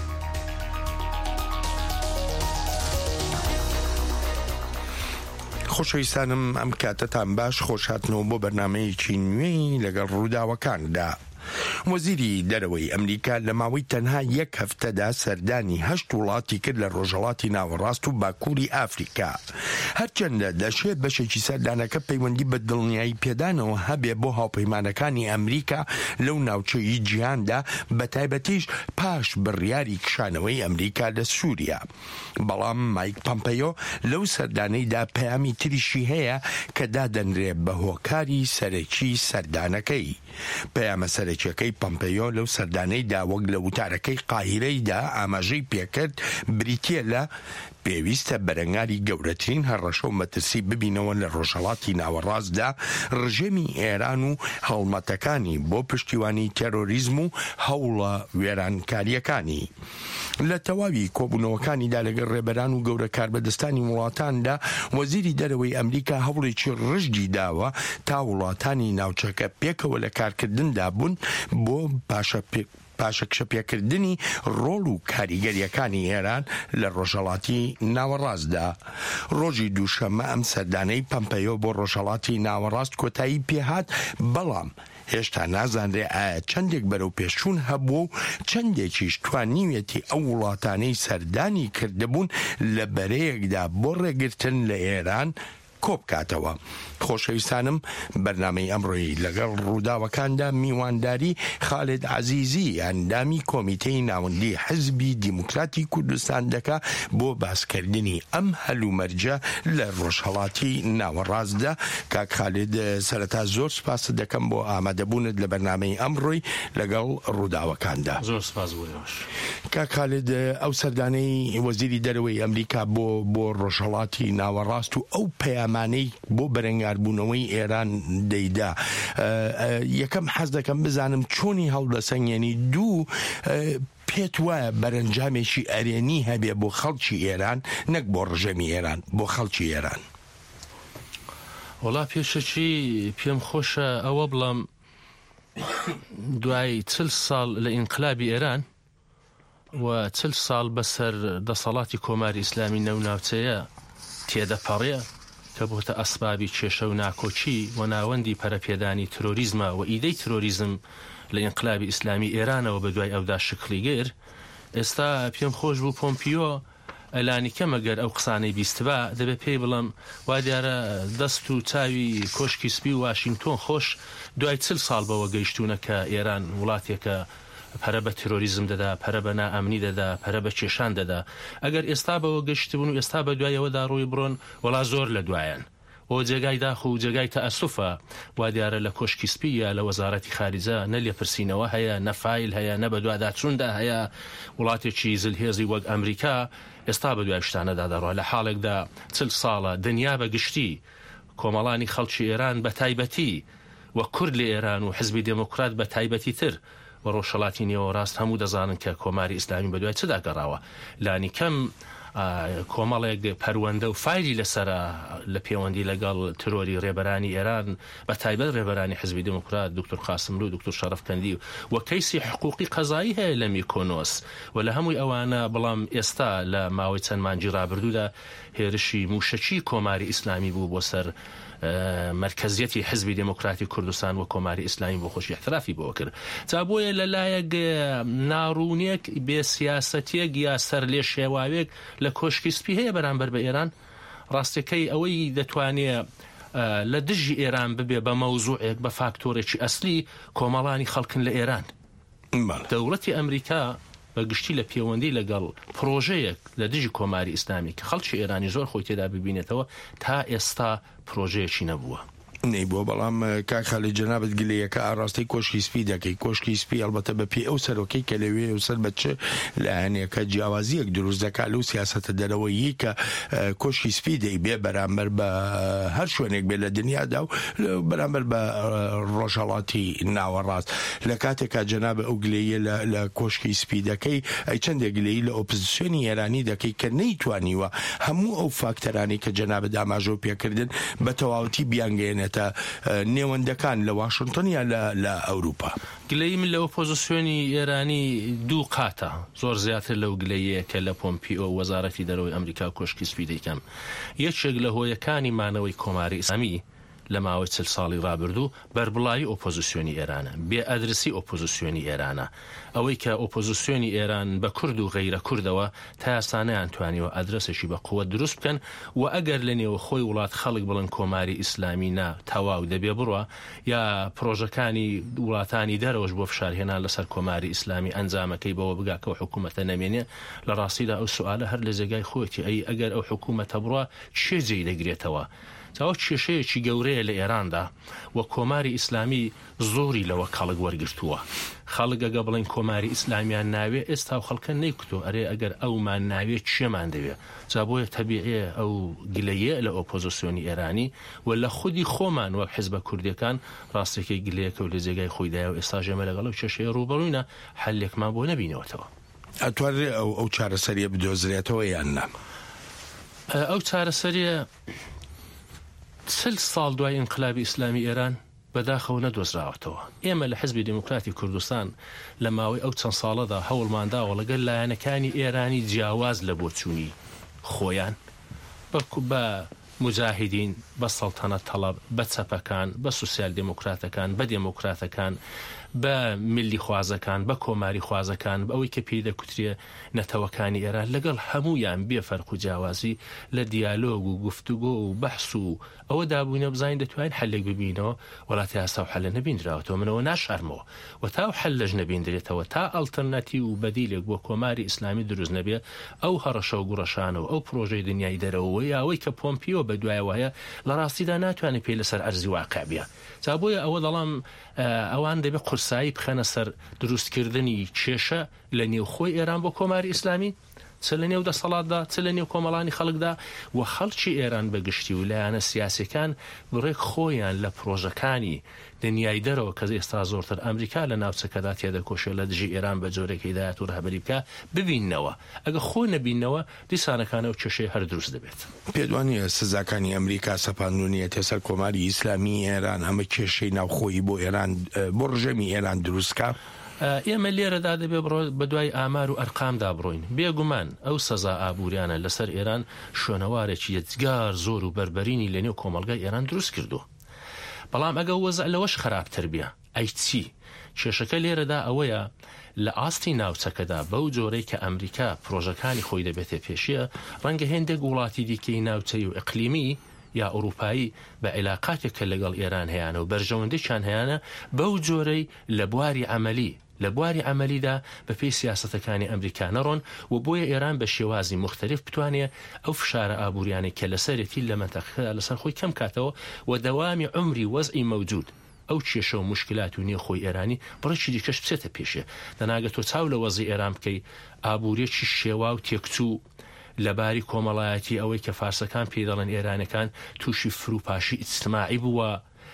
خۆشەویستانم ئەم کاتتان باش خۆشهاتنەوە بۆ بەرنامەیەکی نوێی لەگەڵ ڕووداوەکاندا. وەزیری دەرەوەی ئەمریکا لە ماوەی تەنها یەک هەفتەدا سەردانی 8 وڵاتی کرد لە ڕۆژهەڵاتی ناوەڕاست و باکووری ئافریکا. هەرچەندە دەشێت بەشێکی سەردانەکە پەیوەندی بە دڵنیایی پێدانەوە هەبێ بۆ هاوپەیمانەکانی ئەمریکا لەو ناوچەی جیهاندا بە تایبەتیش پاش بڕیاری کشانەوەی ئەمریکا لە سووریا. بەڵام مایک پۆمپیۆ لەو سەردانەیدا پەیامی تریشی هەیە کە دادەنرێ بە هۆکاری سەرەکی سەردانەکەی. پەیامە سەرەکیەکەی پۆمپیۆ لەو سەردانەیدا وەک لە وتارەکەی قاهیرەیدا ئاماژەی پێکرد بریتیە لە پێویستە بەرەنگاری گەورەترین هەڕەشە و مەترسی ببینەوە لە ڕۆژهەڵاتی ناوەڕاستدا ڕژێمی ئێران و هەڵمەتەکانی بۆ پشتیوانی تێرۆریزم و هەوڵە وێرانکاریەکانی. لە تەواوی کۆبوونەوەکانیدا لەگەڵ ڕێبەران و گەورە کاربەدەستانی وڵاتاندا وەزیری دەرەوەی ئەمریکا هەوڵێکی ڕژدی داوە تا وڵاتانی ناوچەکە پێکەوە لە کارکردندا بوون بۆ پاشەکشەپێکردنی ڕۆڵ و کاریگەریەکانی ئێران لە ڕۆژهەڵاتی ناوەڕاستدا. ڕۆژی دووشەممە ئەم سەردانەی پۆمپیۆ بۆ ڕۆژهەڵاتی ناوەڕاست کۆتایی پێهات بەڵام هێشتا نازانرێ ئایا چەندێک بەرەو پێشچوون هەبوو و چەندێکیش توانیوێتی ئەو وڵاتانەی سەردانی کردبوون لە بەرەیەکدا بۆ ڕێگرتن لە ئێران کۆبکاتەوە. خۆشەویستانم بەرنامەی ئەمڕۆیی لەگەڵ ڕووداوەکاندا میوانداری خالد عەزیزی ئەندامی کۆمیتەی ناوەندی حزبی دیموکراتی کوردستان دەکا بۆ باسکردنی ئەم هەلومەرجە لە ڕۆژهەڵاتی ناوەڕاستدا. کاک خالد سەرەتا زۆر سپاس دەکەم بۆ ئامادەبوونت لە بەرنامەی ئەمڕۆی لەگەڵ ڕووداوەکاندا. زۆر سپاس بۆیەوەش. کاک خالد ئەو سەردانەی وەزیری دەرەوەی ئەمریکا بۆ ڕۆژهەڵاتی ناوەڕاست و ئەو پەیامانەی بۆ بەرەنگاربوونەوەی ئێران دەیدا یەکەم حەز دەکەم بزانم چۆنی هەڵدەسەنگێنی دوو پێت وایە بەرەنجامێکی ئەرێنی هەبێ بۆ خەڵکی ئێران نەک بۆ ڕژەمی ئێران بۆ خەڵکی ئێران. وڵا پێشەکی پێم خۆشە ئەوە بڵام دوای 40 ساڵ لە ئینقلابی ئێران و 40 ساڵ بەسەر دەسەڵاتی کۆماری ئیسلامی نەوناوچەیە تێدەپەڕێ کە بۆتە ئەسبابی کێشە و ناکۆچی و ناوەندی پەرەپێدانی ترۆریزمە و ئیدەی ترۆریزم لە ئینقلابی ئیسلامی ئێرانەوە بە دوای ئەودا شکلی گر ئێستا پێم خۆش بوو پۆمپیۆ ئەلانی کەمەگەر ئەو قسانەی بیستبا دەبێت پێی بڵم وا دیارە دەست و چاوی کۆشکی سپی و واشنگتۆن خۆش دوای 40 ساڵ بەوە گەیشتونە کە ئێران وڵاتێکە پەرە بە تیرۆریزم دەدا پەرە بە نائەمنی دەدا پەرە بە کێشان دەدا ئەگەر ئێستا بەوە گەشتبوون و ئێستا بە دوایەوەدا ڕووی بڕۆن وڵا زۆر لە دوایەن ئەو جێگای داخ و جێگای تەئەسوفە وا دیارە لە کۆشکی سپی یا لە وەزارەتی خارجە نە لێپرسینەوە هەیە نەفایل هەیە نە بە دواداچووندا هەیە وڵاتێکی زلهێزی وەک ئەمریکا ئێستا بە دوای شتانەدا دەڕۆ لە حاڵێکدا 40 ساڵە دنیا بە گشتی کۆمەڵانی خەڵکی ئێران بە تایبەتی و کورد لە ئێران و حزبی دموکرات بە تایبەتی تر و ڕۆژهەڵاتی نێوەڕاست هەموو دەزانن کە کۆماری ئیسلامی بە دوای چدا گەڕاوە لانی کەم کۆمەڵێک پەروەندە و فایلی لەسرە لە پەیوەندی لەگەڵ ترۆری ڕێبەرانی ئێران بە تایبەت ڕێبەرانی حزبی دموکرات دکتۆر قاسملو دکتۆر شەرەفکەندی و کەیسی حقوقی قەزایی هەیە لە میکۆنۆس و لە هەمووی ئەوانە بەڵام ئێستا لە ماوەی چەند مانگی ڕابردوودا هێرشی موشەچی کۆماری ئیسلامی بوو بۆ سەر مرکزیەتی حزبی دموکراتی کوردستان و کۆماری ئیسلامی بۆ خۆشی احترافی بۆ کرد تا بۆیە لەلایەک ناڕوونێک بێ سیاسەتێک یا سەر لێ شێواوێک لە کۆشکی سپی هەیە بەرامبەر بە ئێران ڕاستەکەی ئەوەی دەتوانێت لە دژی ئێران ببێ بە مەوزوعێک بە فاکتۆرێکی ئەسلی کۆمەڵانی خەڵکن لە ئێران دەوڵەتی ئەمریکا بە گشتی لە پەیوەندی لەگەڵ پرۆژەیەک لە دژی کۆماری ئیسلامی کە خەڵکی ئێرانی زۆر خۆی تێدا ببینێتەوە تا ئێستا پرۆژەیەکی نەبووە نەی بۆ بەڵام کاخالی جەنابەت گلەیەکە ئاڕاستی کۆشکی سپی دەکەی کۆشکی سپی ئەلبەتە بە پێ ئەو سەرۆکەی کە لەوێ و سەر بەچ لایەنێکە جیاوازیەک دروست دەکات لەو سیاسەتە دەرەوەیی کە کۆشکی سپی دەی بێ بەرامبەر بە هەر شوێنێک بێ لە دنیادا و بەرامبەر بە ڕۆژهەڵاتی ناوەڕاست لە کاتێکا جەنابە ئەو گلەیە لە کۆشکی سپی دەکەی ئەی چەندێک گلەیی لە ئۆپۆزیسیۆنی ئێرانی دەکەی کە نەیتوانیوە هەموو ئەو فاکتەرانی کە جەنابە داماژۆ پێکردن بە تەواوەتی بیانگەێنێت نێوەندەکان لە واشنگتن یا لە ئەوروپا گلەی من لە ئۆپۆزیسیۆنی ئێرانی دوو قاتە زۆر زیاتر لەو گلەیە کە لە پۆمپیۆ وەزارەتی دەرەوەی ئەمریکا کۆشکی سپی دەیکەم یەکێک لە هۆیەکانی مانەوەی کۆماری ئیسلامی لە ماوەی 40 ساڵی ڕابردوو بەربڵاوی ئۆپۆزیسیۆنی ئێرانە بێ ئەدرسی ئۆپۆزیسیۆنی ئێرانە ئەوەی کە ئۆپۆزیسیۆنی ئێران بە کورد و غەیرە کوردەوە تا ئێستانەیان توانیوە ئەدرسێکی بە قووە دروست بکەن و ئەگەر لە نێوە خۆی وڵات خەڵک بڵن کۆماری ئیسلامی نا تەواو دەبێ بڕوە یا پرۆژەکانی وڵاتانی دەرەوەش بۆ فشارهێنان لەسەر کۆماری ئیسلامی ئەنجامەکەی بەوە بگاکەوە حکوومەتە نەمێنێ لە ڕاستیدا ئەو سوالە هەر لە جێگای خۆتی ئەگەر ئەو حکوومەتە بڕوە چێ جێی دەگرێتەوە چاوە کێشەیەکی گەورەیە لە ئێراندا و کۆماری ئیسلامی زۆری لەوە خەڵک وەرگرتووە خەڵک ئەگە بڵین کۆماری ئیسلامیان ناوێ ئێستا و خەڵکە نەیکوتۆ ئەرێ ئەگەر ئەومان ناوێ چێمان دەوێ جا بۆیە تەبیعیە ئەو گلەیە لە ئۆپۆزیسیۆنی ئێرانی و لە خودی خۆمان وەک حیزبە کوردیەکان ڕاستێکی گلەیەکە و لە جێگای خۆیدایە و ئێستا ژێمە لەگەڵ ئەو کێشەیە ڕوبەڕووینە حەلێکمان بۆ نەبینەوەتەوە ئەتوانرێ ئەو چارەسەریە بدۆزرێتەوە یان نا ئەو چارەسەریە 40 ساڵ دوای ئینقلابی ئیسلامی ئێران بەداخەوە نەدۆزراوەتەوە ئێمە لە حزبی دموکراتی کوردستان لە ماوەی ئەو چەند ساڵەدا هەوڵمانداوە لەگەڵ لایەنەکانی ئێرانی جیاواز لە بۆچوونی خۆیان بە مجاهدین بە سەڵتەنەت تەڵەب بە چەپەکان بە سوسیال دموکراتەکان بە دموکراتەکان بە ملی خوازەکان بە کۆماری خوازەکان بە ئەوەی کە پێی دەکوترێ نەتەوەکانی ئێران لەگەڵ هەموویان بێ فەرق و جیاوازی لە دیالۆگ و گفتوگۆ و بەحس و ئەوە دابووینە بزانین دەتوانین حەلێک ببینەوە وڵاتی ئاستا و حەلە نەبیندراوەتەوە منەوە ناشارمەوە و تا حەلەش نەبیندرێتەوە تا ئەڵتەرناتیڤ و بەدیلێک بۆ کۆماری ئیسلامی دروست نەبێ ئەو هەڕەشە و گوڕەشانەوە ئەو پرۆژەی دنیای دەرەوە ئەوەی کە پۆمپیۆ بە دوایەوەیە لە ڕاستیدا ناتوانێت پێی لەسەر ئەرزی واقع بێ جا بۆیە ئەوە دەڵام ئەوان دەبێت قورسایی بخەنە سەر دروستکردنی کێشە لە نێوخۆی ئێران بۆ کۆماری ئیسلامی چ لە نێو دەسەڵاتدا چ لە نێو کۆمەڵانی خەڵکدا و خەڵکی ئێران بەگشتی و لایەنە سیاسەکان بڕێک خۆیان لە پرۆژەکانی دنیای دەرەوە کە ئێستا زۆرتر ئەمریکا لە ناوچەکەدا تێدەکۆشێ لە دژی ئێران بە جۆرێکی هیدایەت و ڕەهبەری بکە ببینەوە ئەگە خۆ نەبینەوە دیسانەکانە و کێشەی هەر دروست دەبێت پێدوانیە سزاکانی ئەمریکا سەپاندونیەتە سەر کۆماری ئیسلامی ئێران ئەمە کێشەی ناوخۆیی بۆ ئێران بۆ ڕژەمی ئێران دروستکە ئێمە لێرەدا دەبێ بە دوای ئامار و ئەرقامدا بڕۆین بێگومان ئەو سەزا ئابوووریانە لەسەر ئێران شوێنەوارێکی یەجگار زۆر و بربەرینی لە نێو کۆمەلگای ئێران دروست کردو بەڵام ئەگە وەزع لەوەش خراپتر بێ ئەی چی کێشەکە لێرەدا ئەوەیە لە ئاستی ناوچەکەدا بەو جۆرەی کە ئەمریکا پرۆژەکانی خۆی دەبێتێ پێشیە ڕەنگە هێندێک وڵاتی دیکەی ناوچەی و ئەقلیمی یا ئەوروپایی بە عیلاقاتێکە لەگەڵ ئێران هەیەە و بەرژەوەندێکیان هەیەە بەو جۆرەی لە بواری عملیدا بەپێی سیاسەتەکانی ئەمریکا نەڕۆن و بۆیە ئێران بە شێوازی مختلف بتوانێت ئەو فشارە ئابووریانی کە لەسەرێتی لە منتەقەکەدا لەسەر خۆی کەم کاتەوە و دەوامی عمری وەزعی مەوجود ئەو کێشە و مشکلات و نیە خۆی ئێرانی بڕێکی دیکەش بچێتە پێشێ دەناگە تۆ چاو لە وەزی ئێران بکەی ئابووریەکی شێوا و تێکچوو لەباری کۆمەڵایەتی ئەوەی کە فارسەکان پێ دەڵێن ئێرانەکان تووشی فروپاشی ئیجتیماعی بووە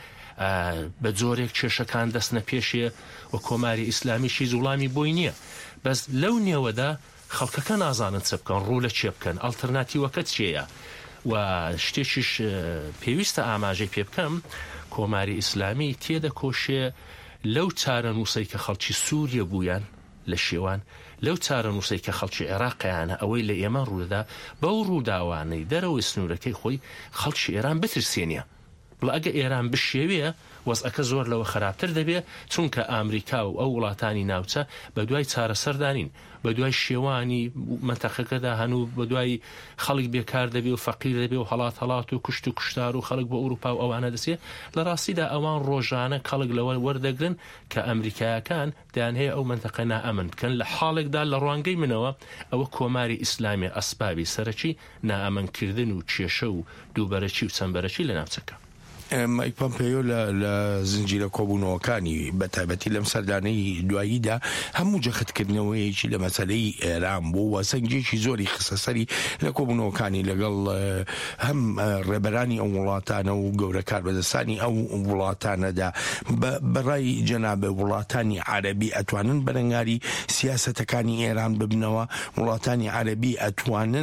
بە جۆرێک کێشەکان دەستنە پێشێ و کۆماری ئیسلامیشی زوڵامی بۆی نییە بەس لەو نێوەدا خەڵکەکە نازانن چ بکەن ڕوو لە چێ بکەن ئەڵتەرناتیڤەکە چێیە و شتێکیش پێویستە ئاماژەی پێ بکەم کۆماری ئیسلامی تێدەکۆشێ لەو چارە نووسەی کە خەڵکی سووریە بوویان لە شێوان لەو چارە نووسەی کە خەڵکی عێراقیانە ئەوەی لە ئێمە ڕوودا بەو ڕووداوانەی دەرەوەی سنوورەکەی خۆی خەڵکی ئێران بترسێنە بڵ ئەگە ئێران بشێوێ وەزعەکە زۆر لەوە خراپتر دەبێ چونکە ئامریکا و ئەو وڵاتانی ناوچە بە دوای چارەسەردانین بە دوای شێوانی منتەقەکەدا هەنوو بە دوای خەڵک بێکار دەبێ و فەقیر دەبێ و هەڵات و کوشت و کوشتار و خەڵک بە ئەوروپا و ئەوانە دەسێ لە ڕاستیدا ئەوان ڕۆژانە کەڵک لەوە وەردەگرن کە ئەمریکایەکان دەیان هەیە ئەو منتەقە نائەمن بکەن لە حاڵێکدا لە ڕوانگەی منەوە ئەوە کۆماری ئیسلامی ئەسبابی سەرەکی نائەمنکردن و کێشە و دووبەرەکی و چەمبەرەکی لە ناوچەکە مایک پۆمپێۆ لە زنجیرە کۆبوونەوەکانی بەتایبەتی لەم سەردانەی دواییدا هەموو جەختکردنەوەیەکی لە مەسەلەی ئێران بوو و سەنگێکی زۆری خسەسەری لە کۆبوونەوەکانی لەگەڵ هەم ڕێبەرانی ئەو وڵاتانە و گەورە کاربەدەستانی ئەو وڵاتانەدا بەڕای جەنابە وڵاتانی عەرەبی ئەتوانن بەرەنگاری سیاسەتەکانی ئێران ببنەوە وڵاتانی عەرەبی ئەتوانن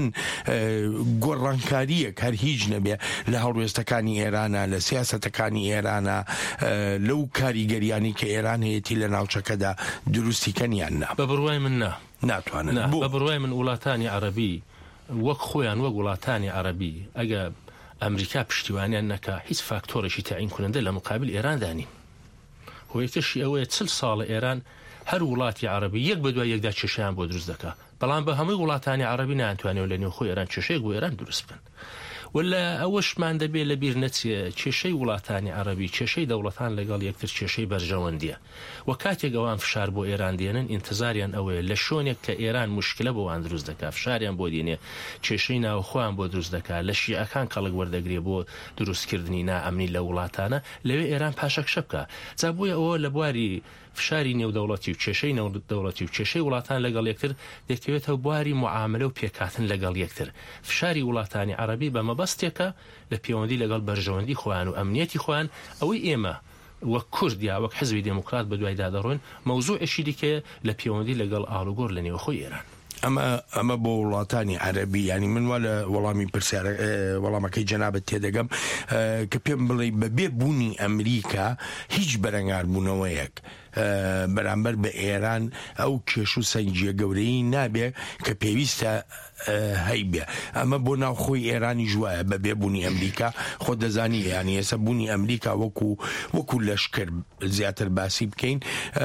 گۆڕانکاریەک هەر هیچ نەبێ لە هەڵوێستەکانی ئێرانە لە سیاسەتەکانی ئێرانە لەو کاریگەریانی کە ئێران هەیەی لە ناوچەکەدا دروستیکەنیان نا بە بڕوای من ناتوانن بە بڕوای من وڵاتانی عەرەبی وەک خۆیان وەک وڵاتانی عەرەبی ئەگە ئەمریکا پشتیوانیان نەکا هیچ فاکتۆرێکی تعیین کننده لە مقابل ئێران دانی هۆیەکەشی ئەوەیە 40 ساڵە ئێران هەر وڵاتی عەرەبی یەک بە دوای یەکدا کێشەیان بۆ دروست دەکا بەڵام بە هەمووی وڵاتانی عەرەبی ناتوانێت لە نێو خۆی ئێران کێشەیەک بۆ ئێران دروست بکەن ولا ئەوەشمان دەبێت لە بیر نەچێ کێشەی وڵاتانی عەرەبی کێشەی دەوڵەتان لەگەڵ یەکتر کێشەی بەرژەوەندیە و کاتێک ئەوان فشار بۆ ئێران دێنن ئینتزاریان ئەوەیە لە شوێنێک کە ئێران مشکلە بۆوان دروست دەکات فشاریان بۆ دێنێ کێشەی ناوخۆیان بۆ دروست دەکات لە شیعەکان کەڵک وەردەگرێ بۆ دروستکردنی نائەمنی لە وڵاتانە لەوێ ئێران پاشەکشە بکە جا بۆیە ئەوە لە بواری فشاری نێودەوڵەتی و کێشەی نێودەوڵەتی و کێشەی وڵاتان لەگەڵ یەکتر دەکەوێتەوە بواری معاملە و پێکاتن لەگەڵ یەکتر فشاری وڵاتانی عەرەبی بە مەبەستێکە لە پەیوەندی لەگەڵ بەرژەوەندی خۆیان و ئەمنیەتی خۆیان ئەوەی ئێمە وەک کوردیا وەک حزبی دموکرات بە دوای دادەڕۆین مەوزوعێکی دیکەیە لە پەیوەندی لەگەڵ ئاڵوگۆڕ لە نێوخۆی ئێران ئەمە بۆ وڵاتانی عەرەبی ینی منوە لە وەڵامی پرسیارە وەڵامەکەی جەنابەت تێدەگەم کە پێم بڵێ بەبێ بوونی ئەمریکا هیچ بەرەنگاربوونەوەیەک بەرامبەر بە ئێران ئەو کێش و سەنگیە گەورەی نابێ کە پێویستە هەیبێ ئەمە بۆ ناوخۆی ئێرانی ژوایە بەبێ بوونی ئەمریکا خۆ دەزانی ینی ئێستا بوونی ئەمریکا وەکو لەشکر زیاتر باسی بکەین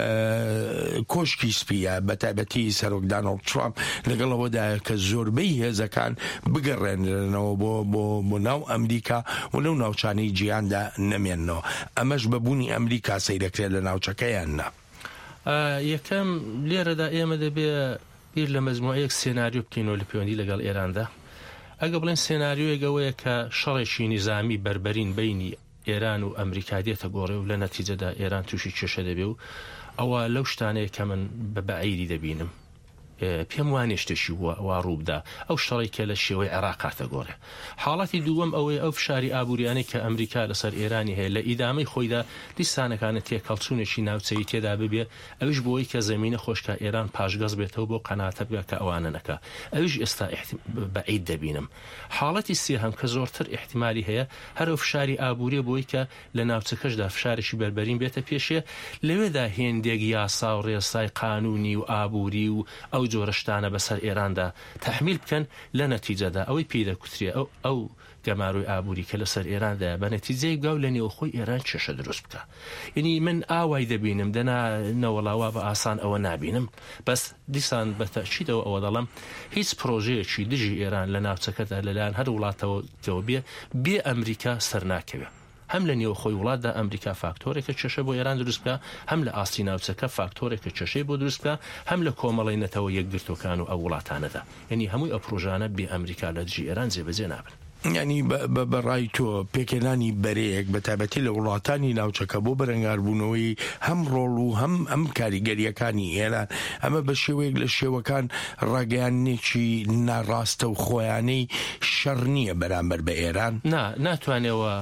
کۆشکی سپیە بەتایبەتی سەرۆک داناڵد ترامپ لەگەڵەوەدایە کە زۆربەی هێزەکان بگەڕێنرێنەوە بۆ ناو ئەمریکا و لەو ناوچانەی جیهاندا نەمێننەوە ئەمەش بە بوونی ئەمریکا سەیرەکرێت لە ناوچەکەیان نا یەکەم لێرەدا ئێمە دەبێ بیر لە مەزموعەیەک سێناریۆ بکەینەوە لە پەیوەندی لەگەڵ ئێراندا ئەگە بڵێن سێناریۆیەکەوەیە کە شەڕێکی نیزامی بربەرین بینی ئێران و ئەمریکا دێتە گۆڕێ و لە نەتیجەدا ئێران تووشی کێشە دەبێ و ئەوە لەو شتانەیە کە من بە بەعیدی دەبینم پێم وانێ شتێکی وا ڕووبدا ئەو شەڕێکە لە شێوەی عێراقاتە گۆڕێ. حاڵەتی دووەم ئەوەی ئەو فشاری ئابووریانەی کە ئەمریکا لەسەر ئێرانی هەیە لە ئیدامەی خۆیدا دیسانەکانە تێکەڵچوونێکی ناوچەی تێدا ببێ، ئەوش بۆی کە زەمینە خۆشکە ئێران پاشگەز بێتەوە بۆ قەناتە بێ کە ئەوانە نەکە. ئەوش ئێستا بەعید دەبینم. حاڵەتی سێهەم کە زۆرتر احتیمالی هەیە هەرو فشاری ئابووری بۆی کە لە ناوچەکەشدا فشارێکی بەربەرین بێتە پێشێ، لەوێدا هێندێک یاسا و ڕێسای قانونی و ئابووری و ئەو جۆرەشتانە بەسەر ئێراندا تەحمیل بکەن، لە نەتیجەدا ئەوەی پێدەکوترێ ئەو گەماروی ئابووری کە لەسەر ئێراندا بە نەتیجەی گاو لە نێوخۆی ئێران کێشە دروست بکە. یعنی من ئاوای دەبینم دەنا نەوەڵاوا بە ئاسان ئەوە نابینم، بەس دیسان بەتەشیدەوە ئەوە دەڵم هیچ پرۆژەیەکی دژی ئێران لە ناوچەکەدا لەلایەن هەر وڵاتەوە بێ ئەمریکا سەرناکەوێ. هەم لە نێوخۆی وڵاتدا ئەمریکا فاکتۆرێکە کێشە بۆ ئێران دروست بکە، هەم لە ئاستی ناوچەکە فاکتۆرێکە کێشەی بۆ دروست بکە، هەم لە کۆمەڵی نەتەوە یەکگرتوەکان و ئەو وڵاتانەدا. یعنی هەمووی ئەو پرۆژانە بێ ئەمریکا لە دژی ئێران جێبەجێ نابن. ینی بەڕای تۆ پێکێنانی بەرەیەک بە تایبەتی لە وڵاتانی ناوچەکە بۆ بەرەنگاربوونەوەی هەم ڕۆڵ و ئەم کاریگەریەکانی ئێران ئەمە بە شێوەیەک لە شێوەکان ڕاگەیانێکی ناڕاستە و خۆیانەی شەڕ نییە بەرامبەر بە ئێران. ناتوانێەوە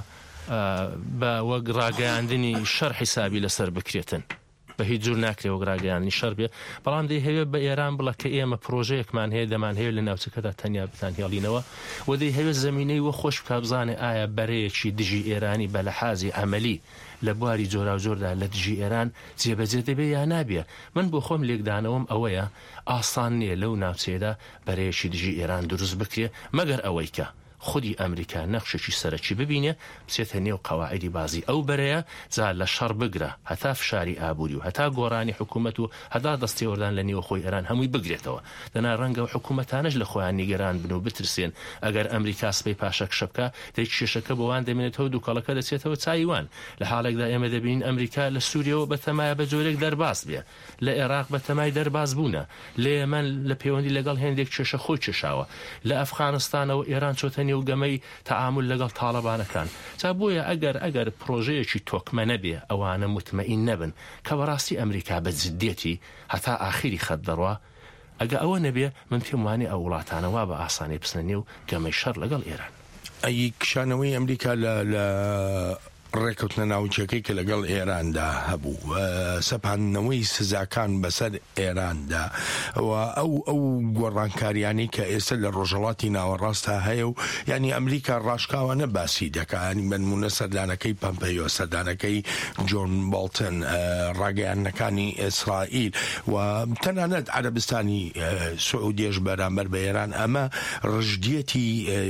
بە وەک ڕاگەیاندنی شەڕ حیسابی لەسەر بکرێتن، بە هیچ جور ناکرێ وەک ڕاگەیاندنی شەڕ بێ. بەڵام دەی هەوێت بە ئێران بڵە کە ئێمە پرۆژەیەکمان هەیە دەمان هەیە لە ناوچەکەدا تەنیا بتان هێڵینەوە، و دەی هەوێت زەمینەی وە خۆش بکە بزانێ ئایا بەرەیەکی دژی ئێرانی بە لە حازی ئەمەلی لە بواری جۆرا و جۆردا لە دژی ئێران جێبەجێ دەبێ یا نابێ. من بۆ خۆم لێکدانەوەم ئەوەیە ئاسان نییە لەو ناوچەیەدا بەرەیەکی دژی ئێران دروست بکرێ، مەگەر ئەوەی کە خودی ئەمریکا نەخشێکی سەرەکی ببینێ بچێتە نێو قەواعیدی بازی ئەو بەرەیە جا لە شەڕ بگرە، هەتا فشاری ئابووری و هەتا گۆڕانی حکوومەت و هەتا دەستێوەردان لە نێو خۆی ئێران هەمووی بگرێتەوە. دەنا ڕەنگە و حکوومەتانش لە خۆیان نیگەران بن و بترسێن ئەگەر ئەمریکا سپەی پاشە کشەبکە دەی کێشەکە بۆوان دەمێنێتەوە دووکەڵەکە دەچێتەوە چایوان. لە حاڵێکدا ئێمە دەبینین ئەمریکا لە سووریەوە بەتەمایە بە جۆرێک دەرباز بێ، لە عێراق بەتەمای دەرباز بوونە، لە یەمەن لە پەیوەندی لەگەڵ هێندێک کێشە خۆی کێشاوە، لە ئەفغانستانەوە ئێران چۆتە نێو گەمەی تعامل لەگەڵ تاڵەبانەکان. جا بۆیە ئەگەر پرۆژەیەکی تۆکمە نەبێ ئەوانە متمەئین نەبن کە بەڕاستی ئەمریکا بە جددێتی هەتا ئاخری خەت دەڕوا. ئەگە ئەوە نەبێ من پێم وانێ ئەو وڵاتانەوە بە ئاسانی بچنە نێو گەمەی شەڕ لەگەڵ ئێران. ئەی کشانەوەی ئەمریکا لە ڕێکەوتنە ناوچەکەی کە لەگەڵ ئێراندا هەبوو، سەپاندنەوەی سزاکان بەسەر ئێراندا ئەو گۆڕانکاریانی کە ئێستا لە ڕۆژهەڵاتی ناوەڕاستە هەیە و ینی ئەمریکا ڕاشکاوانە باسی دەکانی بنمونە سەردانەکەی پەمپەیۆ، سەردانەکەی جۆن بۆڵتن، ڕاگەیاندنەکانی ئیسرائیل و تەنانەت عەرەبستانی سعودیەش بەرامبەر بە ئێران ئەمە ڕژدیەتی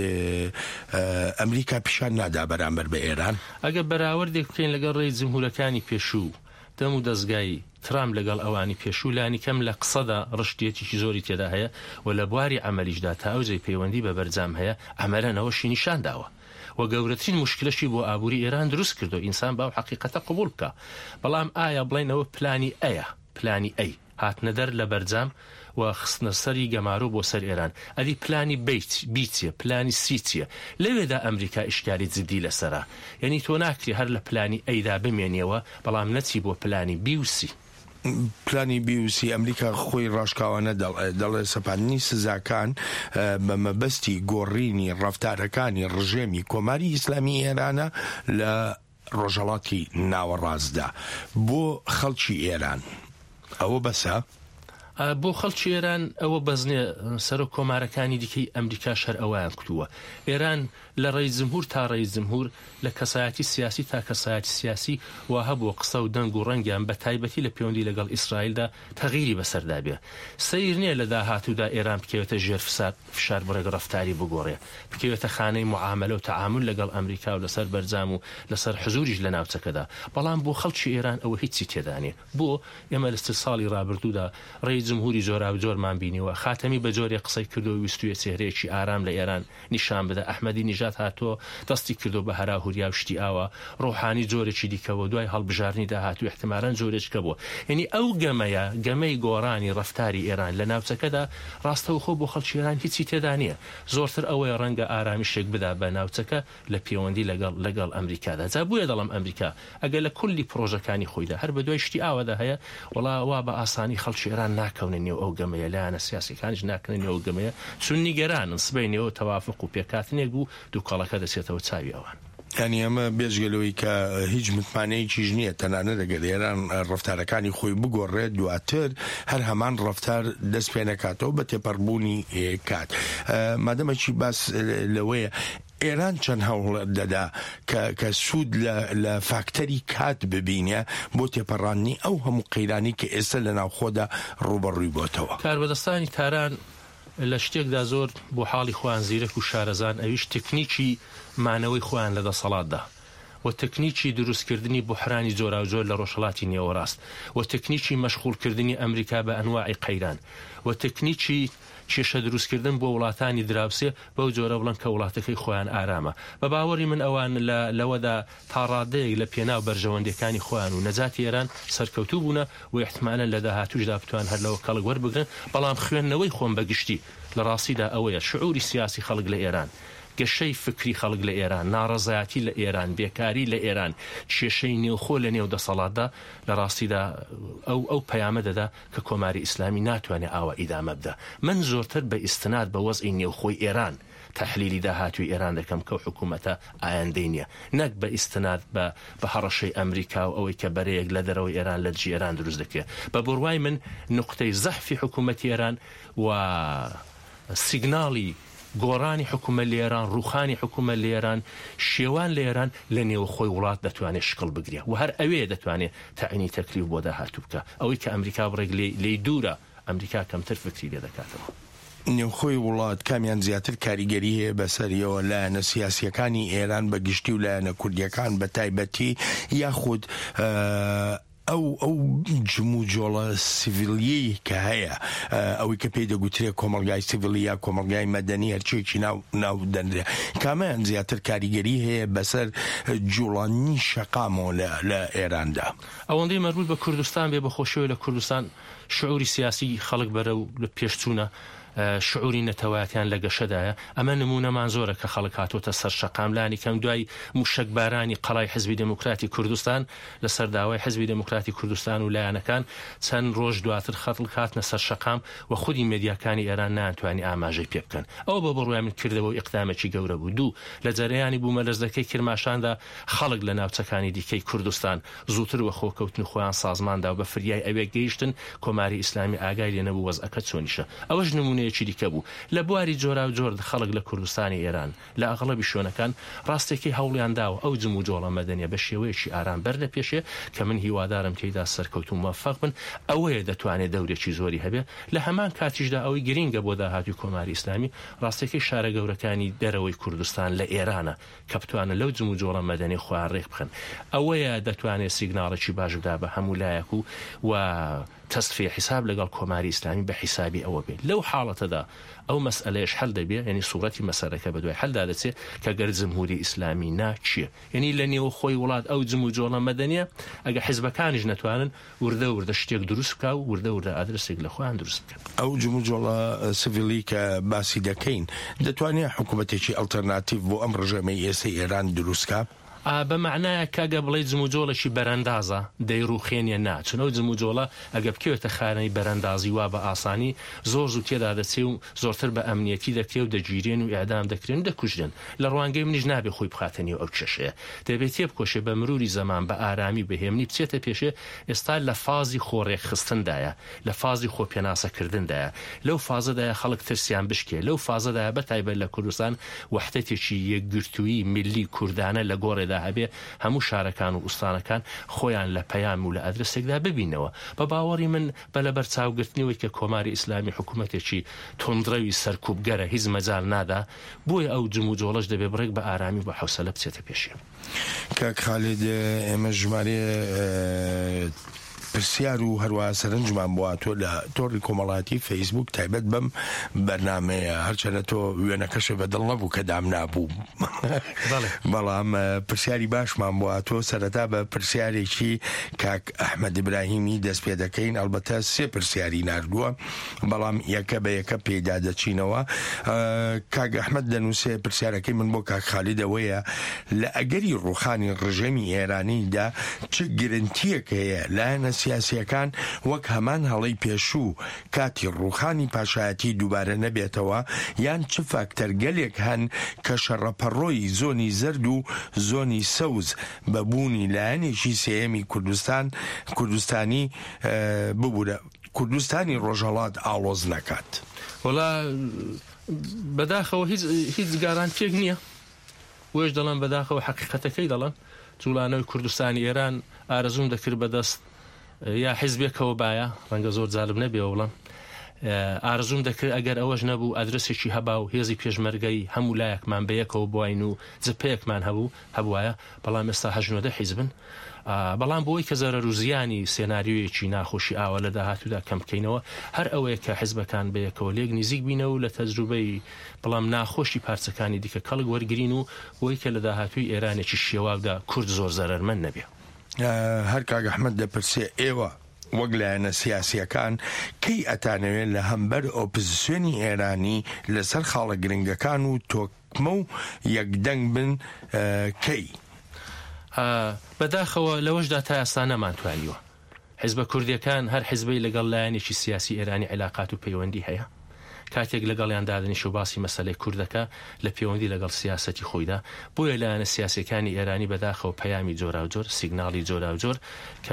ئەمریکا پیشان نادا بەرامبەر بە ئێران. ئەگە بەراوردێک بکەین لەگەڵ ڕێی جمهورەکانی پێشوو دەم و دەستگای ترام لەگەڵ ئەوانی پێشوو لانی کەم لە قسەدا ڕشتێتیی زۆری تێدا هەیە و لە بواری عملیشدا تا ئەوجەی پەیوەندی بە بەرجام هەیە ئەمەرەنەوەشی نیشان داوە و گەورەترین مشکلەشی بۆ ئابووری ئێران دروست کردو ئینسان باو حقیقەتە قبول بکە. بەڵام ئایا بڵێنەوە پلانی ئەیە، پلانی ئەی هاتنە دەر لە بەرجام و خستنە سەری گەمارۆ بۆ سەر ئێران، ئەدی پلانی بیچیە، پلانی سیچیە، لەوێدا ئەمریکا ئیشکاری جدی لەسەرا. یعنی تۆ ناکری هەر لە پلانی ئەیدا بمێنیەوە بەڵام نەچی بۆ پلانی بیوسی. پلانی بیوسی ئەمریکا خۆی ڕاشکاوانە دەڵێ سەپاندنی سزاکان بە مەبەستی گۆڕینی ڕەفتارەکانی ڕژێمی کۆماری ئیسلامی ئێرانە لە ڕۆژهەڵاتی ناوەڕاستدا بۆ خەڵکی ئێران. ئەوە بەسە بۆ خەڵکی ئێران ئەوە بەزنێ سەر و کۆمارەکانی دیکەی ئەمریکا شەر ئەویان کردووە. ئێران لە ڕێی جمهور تا ڕێی جمهور لە کەسایەتی سیاسی تا کەسایەتی سیاسی و هەبووە قسە و دەنگ و ڕەنگیان بە تایبەتی لە پەیوەندی لەگەڵ ئیسرائیلدا تەغیری بەسەردا بێ. سەیر نییە لە داهاتوودا ئێران بکەوێتە ژێر فشار بڕێک ڕەفتاری بگۆڕێ، بکەوێتە خانەی معاملە و تعامل لەگەڵ ئەمریکا و لەسەر بەرجام و لەسەر حزوریش لە ناوچەکەدا. بەڵام بۆ خەڵکی ئێران ئەوە هیچی تێدانێ. بۆ ئێمە لە ساڵی ڕابردوودا ڕێی جمهوری جۆرا و جۆرمان بینیوە، خاتەمی بە جۆرێ قسەی کردو و ویستویە چێهرەیەکی ئارام لە ئێران نیشان بدە. ئەحمەدی نیژاد هاتۆ دەستی کردو بە هەراهوریا و شتی ئاوە، ڕۆحانی جۆرێکی دیکەوە دوای هەڵبژارنی داهاتوو احتیماران جۆرێککە بووە. یعنی ئەو گەمەی گۆڕانی ڕەفتاری ئێران لە ناوچەکەدا ڕاستەوخۆ بۆ خەڵکی ئێران هیچی تێدا نییە. زۆرتر ئەوەیە ڕەنگە ئارامیشێک بدا بە ناوچەکە لە پەیوەندی لەگەڵ ئەمریکادا. جا بووە دەڵم ئەمریکا ئەگەر لە کولی پرۆژەکانی خۆیدا هەر بە دوای شتی ئاوەدا هەیە وڵا وا بە ئاسانی خەڵکی ئێران ناکە ناکەونە نێو ئەو گەمەیە لایەنە سیاسیەکانیش ناکەنە نێو گەمەیە چون نیگەرانن سبەینەوە تەوافق و پێکاتنێک بوو دووکەڵەکە دەچێتەوە چاوی ئەوان. ینی ئەمە بێژگەلەوەی کە هیچ متمانەیەکیش نییە تەنانە دەگەر ئێران ڕفتارەکانی خۆی بگۆڕێت دواتر هەر هەمان ڕفتار دەست پێ نەکاتەوە بە تێپەڕبوونی کات. مادەمەکی باس لەوەیە ئێران چەند هەوڵ دەدا کە سوود لە فاکتەری کات ببینە بۆ تێپەڕانی ئەو هەموو قەیرانی کە ئێستا لە ناوخۆدا ڕوبەڕووی بۆتەوە. کاربەدەستانی تاران لە شتێکدا زۆر بۆ حاڵی خۆیان زیرەک و شارەزان ئەویش تکنیکی مانەوەی خۆیان لە دەسەڵاتدا و تکنیکی دروستکردنی بحرانی جۆرا و جۆر لە ڕۆژهەڵاتی نێوەڕاست و تکنیکی مەشغوڵکردنی ئەمریکا بە ئەنواعی قەیران و تکنیکی کێشە دروستکردن بۆ وڵاتانی دراوسێ بەو جۆرە بڵن کە وڵاتەکەی خۆیان ئارامە. بە باوەڕی من ئەوان لەوەدا تا ڕادەیەک لە پێناو بەرژەوەندەکانی خۆیان و نەجاتی ئێران سەرکەوتوو بوونە و احتمالەن لە داهاتووشدا بتوان هەر لەوە کەڵک وەربگرن، بەڵام خوێندنەوەی خۆم بەگشتی لە ڕاستیدا ئەوەیە شعوری سیاسی خەڵک لە ئێران، گەشەی فکری خەڵک لە ئێران، ناڕەزایەتی لە ئێران، بێکاری لە ئێران، کێشەی نێوخۆ لە نێو دەسەڵاتدا لە ڕاستیدا ئەو پەیامە دەدا کە کۆماری ئیسلامی ناتوانێت ئاوە ئیدامە بدە. من زۆرتر بە ئیستناد بە وەزعی نێوخۆی ئێران تحلیلی داهاتوی ئێران دەکەم کە حکوومەتە ئایندەی نییە، نەک بە ئیستناد بە هەڕەشەی ئەمریکا و ئەوەی کە بەرەیەک لە دەرەوەی ئێران لە دژی ئێران دروست دەکرێت. بە بڕوای من نقطەی زەحفی حکوومەتی ئێران و سیگناڵی گۆڕانی حکوومەت لە ئێران، ڕوخانی حکوومەت لە ئێران، شێوان لە ئێران لە نێوە خۆی وڵات دەتوانێت شکڵ بگرێ و هەر ئەوەیە دەتوانێت تەعینی تەکلیف بۆ داهاتوو بکە. ئەوەی کە ئەمریکا بڕێک لێی دوورە، ئەمریکا کەمتر فکری لێ دەکاتەوە. نێوخۆی وڵات کامیان زیاتر کاریگەری هەیە بەسەریەوە لایەنە سیاسیەکانی ئێران بە گشتی و لایەنە کوردیەکان بە تایبەتی یاخود ئەو جمو جۆڵە سیڤیلیی کە هەیە ئەوەی کە پێی دەگوترێت کۆمەلگای سیڤیلی یا کۆمەلگای مەدەنی هەرچێکی ناو دەنرێ کامیان زیاتر کاریگەری هەیە بەسەر جوڵانی شەقامەوە لە ئێراندا. ئەوەندەی مەربوط بە کوردستان بێ بەخۆشیەوە لە کوردستان شعوری سیاسی خەڵک بەرە و لە پێشچوونە شعوری نەتەوایەتیان لە گەشەدایە. ئەمە نمونەمان زۆرە کە خەڵک هاتۆتە سەر شەقاملانی کەم دوای موشەکبارانی قەڵای حزبی دموکراتی کوردستان لەسەر داوای حزبی دموکراتی کوردستان و لایەنەکان چەند ڕۆژ دواتر خەڵک هاتنە سەر شەقام و خودی مێدیاکانی ئێران ناتوانانی ئاماژەی پێ بکەن. ئەوە بە بڕوای من کردەوە ئیقدامێکی گەورە بوو. دوو لە جەرەیانی بوومەلەرزەکەی کرماشاندا خەڵک لە ناوچەکانی دیکەی کوردستان زووتر وە خۆکەوتن خۆیان سازماندا و بە فریای ئەوێ گەیشتن کۆماری ئیسلامی ئاگای لێ نەبوو وەزعەکە چۆنیشە. ئەوەش نمونەیەکی دیکە بوو. لە بواری جۆرا و جۆر خەڵک لە کوردستانی ئێران لە ئەغڵەبی شوێنەکان ڕاستێکی هەوڵیان داوە ئەو جم و جۆڵە مەدەنیە بە شێوەیەکی ئارام بەر لە پێشێ کە من هیوادارم تێیدا سەرکەوت و موفق بن. ئەوەیە دەتوانێت دەورێکی زۆری هەبێ. لە هەمان کاتیشدا ئەوەی گرینگە بۆ داهاتوی کۆماری ئیسلامی ڕاستێکی شارە گەورەکانی دەرەوەی کوردستان لە ئێرانە کە بتوانە لەو جم و جۆڵە مەدەنی خۆیان ڕێک بخەن. ئەوەیە دەتوانێت سیگناڵێکی باش بدا بە هەموو لایەک و تەسفیە حساب لەگەڵ کۆماری ئیسلامی بە حیسابی ئەوە بێت. لەو حاڵەتەدا ئەو مەسئلەیەش هەل دەبێت، یعنی سوورەتی مەسەلەکە بە دوای هەلدا دەچێت کە گەر جمهوری ئیسلامی ناچیە، یعنی لە نێو خۆی وڵات ئەو جم و جۆڵە مەدەنیە ئەگە حیزبەکانیش نەتوانن وردە شتێک دروست بکە و وردە ئادرسێک لە خۆیان دروست بکەن. ئەو جم و جۆڵە سیڤیلی کە باسی دەکەین دەتوانێت حکوومەتێکی ئەڵتەرناتیڤ بۆ ئەم ڕژەمەی ئێستای ئێران دروستکە؟ بە معنایە کاگە بڵێ جم و جۆڵێکی بەرەندازە دەیڕوخێنیە ناچنەوە جم و جۆڵە ئەگە بکەوێتە خانەی بەرەندازی وا بە ئاسانی زۆر زوو تێدا دەچێ و زۆرتر بە ئەمنیەتی دەکرێت و دەگیرێن و ئیعدام دەکرێن و دەکوژێن. لە ڕوانگەی منیش نابێ خۆی بخاتنی ئەو کێشەیە، دەبێت تێبکۆشێ بە مروری زەمان بە ئارامی بەهێمنی بچێتە پێشێ. ئێستا لە فازی خۆڕێکخستندایە، لە فازی خۆپێناسەکردندایە، لەو فازەدایە خەڵک ترسیان بشکێ، لەو فازەدایە بەتایبەت لە کوردستان وەحدەتێکی یەکگرتووی ملی کوردانە لە گۆڕێ هەبێ هەموو شارەکان و ئوستانەکان خۆیان لە پەیام و لە ئەدرسێکدا ببینەوە. بە باوەڕی من بە لەبەر چاوگرتنیەوەی کە کۆماری ئیسلامی حکوومەتێکی تۆندڕەوی سەرکوبگەرە هیچ مەجال نادا بۆی ئەو جم و جۆڵەش دەبێ بڕێک بە ئارامی بە حوسەلە بچێتە پێشێ. کاک خالید ئێمە ژمارە پرسیار و هەروە سەرنجمان بواتۆ لە تۆڕی کۆمەڵاتی فەیسبوک تایبەت بەم بەرنامەیە هەرچەنە تۆ وێنەکەشە بەدڵ نەبوو کە دام نابوو، بەڵام پرسیاری باشمان بواتۆ سەرەتا بە پرسیارێکی کاک ئەحمەد ئیبراهیمی دەست پێ دەکەین. ئەلبەتە سێ پرسیاری ناردووە بەڵام یەکە بە یەکە پێدا دەچینەوە. کاک ئەحمەد دەنووسێ پرسیارەکەی من بۆ کاک خالید ئەوەیە لە ئەگەری ڕوخانی ڕژەمی ئێرانیدا چ گرنتیەک هەیە لایەنە سیاسیەکان وەک هەمان هەڵەی پێشوو کاتی ڕووخانی پاشایەتی دووبارە نەبێتەوە یان چ فاکتەر گەلێک هەن کە شەڕەپەڕۆی زۆنی زەرد و زۆنی سەوز بەبوونی لایەنێکی سێیەمی کوردستانی ببوورە کوردستانی ڕۆژهەڵات ئاڵۆز نەکات. وڵا بەداخەوە هیچ گارانتیەک نییە وێش دەڵێن بەداخەوە حەقیقەتەکەی دەڵێن جوڵانەوەی کوردستانی ئێران ئارەزوم دەکرد بەدەست یا حیزبێکەوە باە ڕەنگە زۆر جالب نەبێ وڵم ئارزوم دەکرد ئەگەر ئەوەش نەبوو ئەدرسێکی هەبا و هێزی پێشمەرگەی هەموو لایەکمان بەیەکەوە بواین و جپەیەکمان هەبوایە بەڵام ئێستا هەژنۆدە حیزبن بەڵام بۆی کە زەرەر و زیانی سێناریویەکی ناخۆشی ئاوە لە داهاتوودا کەم بکەینەوە هەر ئەوەیە کە حیزبەکان بەیەکەوە لێک نزیک بینەوە لە تەجروبەی بەڵام ناخۆشی پارچەکانی دیکە کەڵک وەرگرین و بۆی کە لە داهاتووی ئێرانێکی شێواودا کورد زۆر زەرەرمەند نەبێ. هەر کاک ئەحمەد دەپرسێ ئێوە وەک لایەنە سیاسیەکان کەی ئەتانەوێت لە هەمبەر ئۆپۆزیسیۆنی ئێرانی لەسەر خاڵە گرنگەکان و تۆکمە و یەکدەنگ بن کەی بەداخەوە لەوەشدا تا ئێستا نەمانتوانیوە حیزبە کوردیەکان هەر حیزبەی لەگەڵ لایەنێکی سیاسی ئێرانی علاقات و پەیوەندی هەیە کاتێک لەگەڵیان دادنیش و باسی مەسەلەی کوردەکە لە پەیوەندی لەگەڵ سیاسەتی خۆیدا بۆیە لایەنە سیاسەکانی ئێرانی بەداخەوە پەیامی جۆرا و جۆر سیگناڵی جۆرا و جۆر کە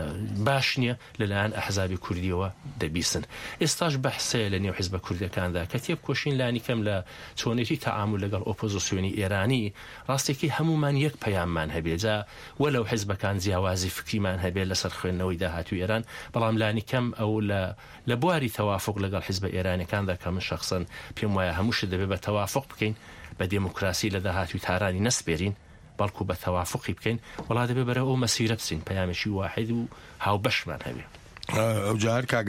باش نییە لەلایەن ئەحزابی کوردیەوە دەبیسن. ئێستاش بەحسەیە لە نێو حیزبە کوردەکاندا کە تێبکۆشین لانی کەم لە چۆنێتی تەعامل لەگەڵ ئۆپۆزیسیۆنی ئێرانی ڕاستێکی هەمومان یەک پەیاممان هەبێجا وەلەو حیزبەکان جیاوازی فکریمان هەبێت لەسەر خوێندنەوەی داهاتووی ئێران بەڵام لانی کەم ئەو لە بواری تەوافق لەگەڵ حیزبە ئێرانەکاندا کە من شخصن پێم وایە هەمووشت دەبێت بە تەوافق بکەین بە دێموکراسی لە داهاتووی تارانی نەسپێرین بەڵکو بە تەوافقی بکەین وڵا دەبێت بەرە ئەو مەسیرە بچین پەیامێکی واحد و هاوبەشمان هەبێ. ئەو جار کاک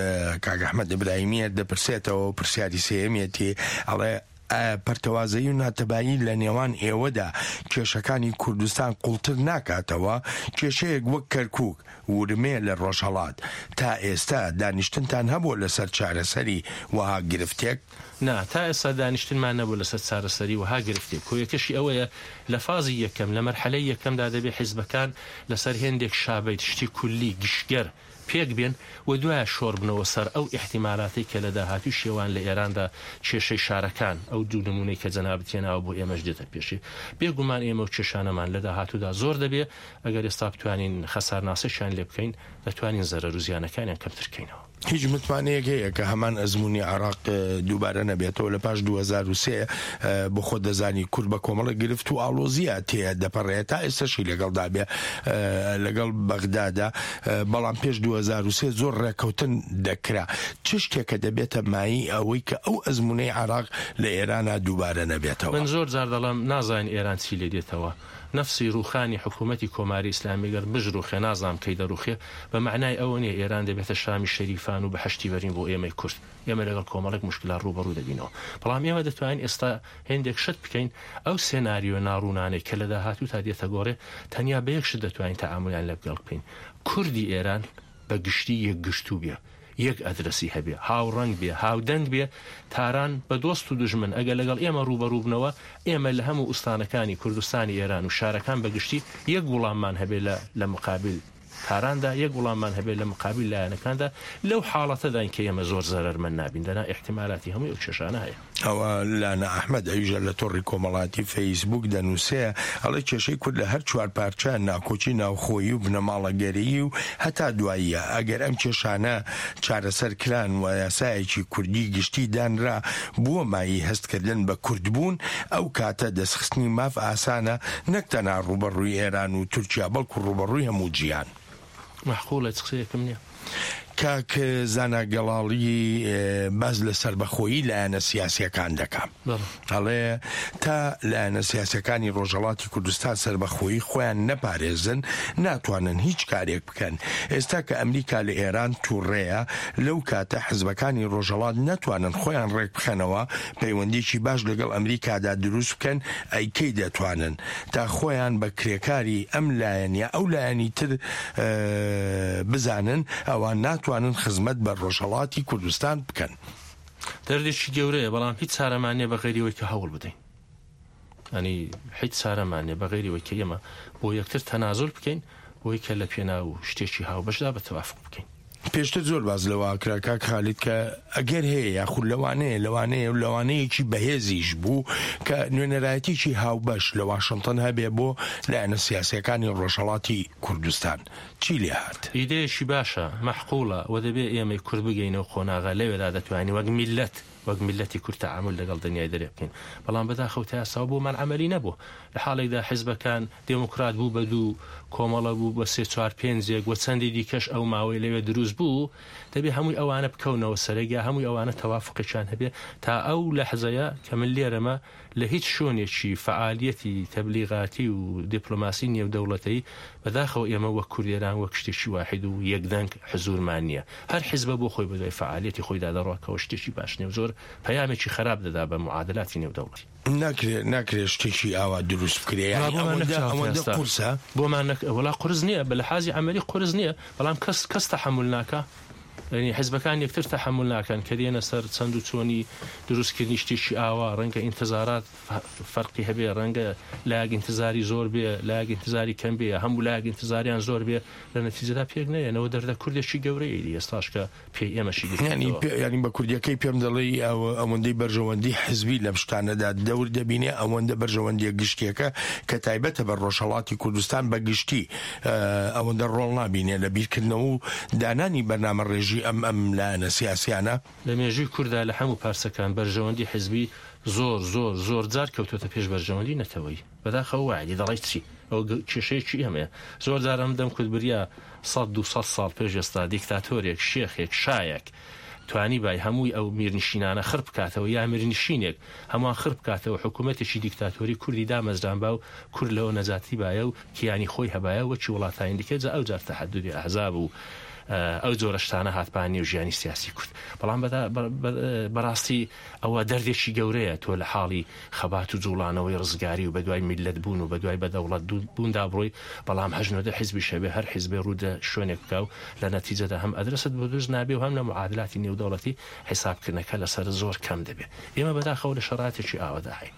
ئەحمەد ئیبراهیمیە دەپرسێتەوە پرسیاری سێیەمێتی ئەڵێ پەرتەوازەیی و ناتەبایی لە نێوان ئێوەدا کێشەکانی کوردستان قوڵتر ناکاتەوە کێشەیەک وەک کەرکووک ورمێ لە ڕۆژهەڵات تا ئێستا دانیشتنتان هەبوو لەسەر چارەسەری وها گرفتێک؟ نا تا ئێستا دانیشتنمان نەبوو لەسەر چارەسەری وها گرفتێک کۆیەکەشی ئەوەیە لە فازی یەکەم لە مەرحەلەی یەکەمدا دەبێت حیزبەکان لەسەر هێندێک شابەی شتی کولی گشتگەر پێک بێن و دوایە شۆڕ بنەوە سەر ئەو احتیمالاتی کە لە داهاتوی شێوان لە ئێراندا کێشەی شارەکان ئەو دوو نمونەی کە جەنابەتێناوە بۆ ئێمەش دێتە پێشی بێگومان ئێمە و کێشانەمان لە داهاتوودا زۆر دەبێ ئەگەر ئێستا بتوانین خەسارناسەشیان لێ بکەین دەتوانین زەرەر و زیانەکانیان کەمترکەینەوە. هیچ متمانەیەک هەیە کە هەمان ئەزمموی عراق دووبارە نەبێتەوە لە پاش 2023 بۆ خۆ دەزانی کورد بە کۆمەڵە گرفت و ئالۆزیە تێ دەپەڕێت تا ئێستاشی لەگەڵدا بێ لەگەڵ بەغدادا بەڵام پێش 2023 زۆر ڕێکەوتن دەکرا چ شتێکە دەبێتە مایی ئەوەی کە ئەو ئەزممونەی عراق لە ئێرانە دووبارە نەبێتەوە. من زۆر جار دەڵام نازانین ئێران چی لێ دێتەوە نفسی ڕوخانی حکوومەتی کۆماری ئیسلامی گەر بژڕوخێ نازام کەی دەڕوخێ بە معنای ئەوە نیە ئێران دەبێتە شامی شەریفان و بە هەشتی بەرین بۆ ئێمەی کورد ئێمە لەگەڵ کۆمەڵێک مشکلات ڕوبەڕوو دەبینەوە بەڵام ئێمە دەتوانین ئێستا هێندێک شت بکەین ئەو سێناریۆ ناڕوونانەی کە لە داهاتوو تا دێتە گۆڕێ تەنیا بە یەک شت دەتوانین تەعاملیان لەگەڵ بکەین کوردی ئێران بە گشتی یەک گشتوو بێ یەک ئەدرسی هەبێ هاوڕەنگ بێ هاودەنگ بێ تاران بە دۆست و دژمن ئەگە لەگەڵ ئێمە ڕوبەڕووبنەوە ئێمە لە هەموو ئوستانەکانی کوردستانی ئێران و شارەکان بەگشتی یەک وڵاممان هەبێ لە مقابل تاراندا یەک وڵاممان هەبێت لە مقابل لایەنەکاندا لەو حاڵەتەداین کە ئێمە زۆر زەرەرمەند نابین دەنا احتیمالاتی هەمووی ئەو کێشانە هەیە. ئەوە لانا ئەحمەد ئەویژە لە تۆڕی کۆمەڵاتی فەیسبوک دەنووسێ ئەڵێ کێشەی کورد لە هەر چوار پارچە ناکۆچی ناوخۆیی و بنەماڵەگەری و هەتا دواییە ئەگەر ئەم کێشانە چارەسەر کران و یاسایەکی کوردی گشتی دانرا بووە مایی هەستکردن بە کوردبوون ئەو کاتە دەستخستنی ماف ئاسانە نەک تەنها ڕوبەڕووی ئێران و تورکیا بەڵکو ڕوبەڕووی هەموو جیهان. محقولە قسەیەکم نییە. کاک زاناگەڵاڵی باز لە سربەخۆیی لایەنە سیاسیەکان دەکەم ئەڵێ تا لایەنە سیاسەکانی ڕۆژهەڵاتی کوردستان سربەخۆیی خۆیان نەپارێزن ناتوانن هیچ کارێک بکەن ئێستا کە ئەمریکا لە ئێران تووڕێیە لەو کاتە حزبەکانی ڕۆژهەڵات ناتوانن خۆیان ڕێک بخەنەوە پەیوەندیکی باش لەگەڵ ئەمریکادا دروست بکەن ئەیکەی دەتوانن تا خۆیان بە کرێکاری ئەم لایەنە ئەو لایەنی تر بزانن ئەوان ناتوانن خزمەت بە ڕۆژهەڵاتی کوردستان بکەن. دەردێکی گەورەیە بەڵام هیچ چارەمانێ بە غەیریەوەی کە هەوڵ بدەین ینی هیچ چارەمانێ بە غەیریەوەی کە ئێمە بۆ یەکتر تەنازل بکەین ئەوەی کە لە پێنا و شتێکی هاوبەشدا بە تەوافق بکەین. پێشتر زۆر باز لەوە کرا کاک خالید کە ئەگەر هەیە یاخود لەوانەیەکی بەهێزیش بوو کە نوێنەرایەتیی هاوبەش لە واشنگتن هەبێ بۆ لایەنە سیاسەکانی ڕۆژهەڵاتی کوردستان چی لێ هات؟ ئیدەیەکی باشە مەحقوڵە و دەبێ ئێمەی کورد بگەینەوە خۆناغا لەوێدا دەتوانین وەک میلەتی کورد تەعامل لەگەڵ دنیای دەرێ بکەین بەڵام بەداخەوە یاساوە بۆمان عەمەلی نەبوو لە حاڵێکدا حیزبەکان دێموکرات بوو بە دوو کۆمەڵە بوو بە 3-4-5 و چەندی دیکەش ئەو ماوەی لەوێ دروست بوو دەبێ هەمووی ئەوانە بکەونەوە سەرەگیا هەمووی ئەوانە تەوافقیان هەبێ تا ئەو لەحزەیە کە من لێرەمە لە هیچ شوێنێکی فعالیەتی تەبلیغاتی و دیپلۆماسی نێودەوڵەتەی بەداخەوە ئێمە وەک کوردێران وەک شتێکی واحد و یەکدەنگ حزورمان نییە هەر حیزبە بۆ خۆی بەدوای فعالیەتی خۆیدا دەڕۆکەوە شتێکی باش نیە و زۆر پەیامێکی خراپ دەدا بە معادلاتی نێودەوڵەتی ناکرێت شتێکی ئاوا دروست بکرێ قورسە بۆمان وڵا قرس نییە بە لە حازی عەمەلی قرس نییە بەڵام کەس تەحمل ناکە ینی حیزبەکان یەکتر تەحمل ناکەن کە دێنە سەر چەند و چۆنی دروستکردنی شتێکی ئاوا ڕەنگە ئینتزارات فەرقی هەبێ ڕەنگە لایەک ئینتزاری زۆر بێ لایەک ئینتزاری کەم بێ هەموو لایەک ئینتزاریان زۆر بێ لە نەتیجەدا پێک نەیەنەوە دەردە کوردێکی گەورەیە ئێستاش کە پێی ئێمەشی ینی بە کوردیەکەی پێم دەڵێ ئەوەندەی بەرژەوەندی حزبی لەم شتانەدا دەور دەبینێ ئەوەندە بەرژەوەندیە گشتیەکە کە تایبەتە بە ڕۆژهەڵاتی کوردستان بە گشتی ئەوەندە ڕۆڵ نابینێ لە بیرکردنەوە و دانانی بەرنامە ڕێژی ئەم لایەنە سیاسیانە لە مێژووی کووردا لە هەموو پارسەکان بەرژەوەندی حزبی زۆر جار کەوتۆتە پێش بەرژەوەندی نەتەوەی بەداخەوە وعدی دەڵێ چی ئەو کێشەیەکی ئەمەیە زۆر جار ئەم دەم کوردبریا 100-200 ساڵ پێش ئێستا دیکتاتۆرێک شێخێک شایەک توانی بای هەمووی ئەو میرنشینانە خڕ بکاتەوە یا میرنشینێک هەمووان خڕ بکاتەوە حکوومەتێکی دیکتاتۆری کوردی دامەزران با و کورد لەوە نەزاتی بایە و کیانی خۆی هەبایە وەکی وڵاتانی دیکە جا ئەو جار تەحەدودی ئەحزاب و ئەو جۆرە شتانە هاتپانی و ژیانی سیاسی کورد بەڵام بەڕاستی ئەوە دەردێکی گەورەیە تۆ لە حاڵی خەبات و جوڵانەوەی ڕزگاری و بەدوای میلەت بوون و بەدوای بەدەوڵەت بووندا بڕۆی بەڵام هەژنۆدە حیزبی شەبێ هەر حیزبێ ڕوودە شوێنێک بکە و لە نەتیجەدا هەم ئەدرست بۆ دروست نابێ و هەم لە معادلاتی نێودەوڵەتی حیسابکردنەکە لەسەر زۆر کەم دەبێ ئێمە بەداخەوە لە شەراتێکی ئاوەدا هەین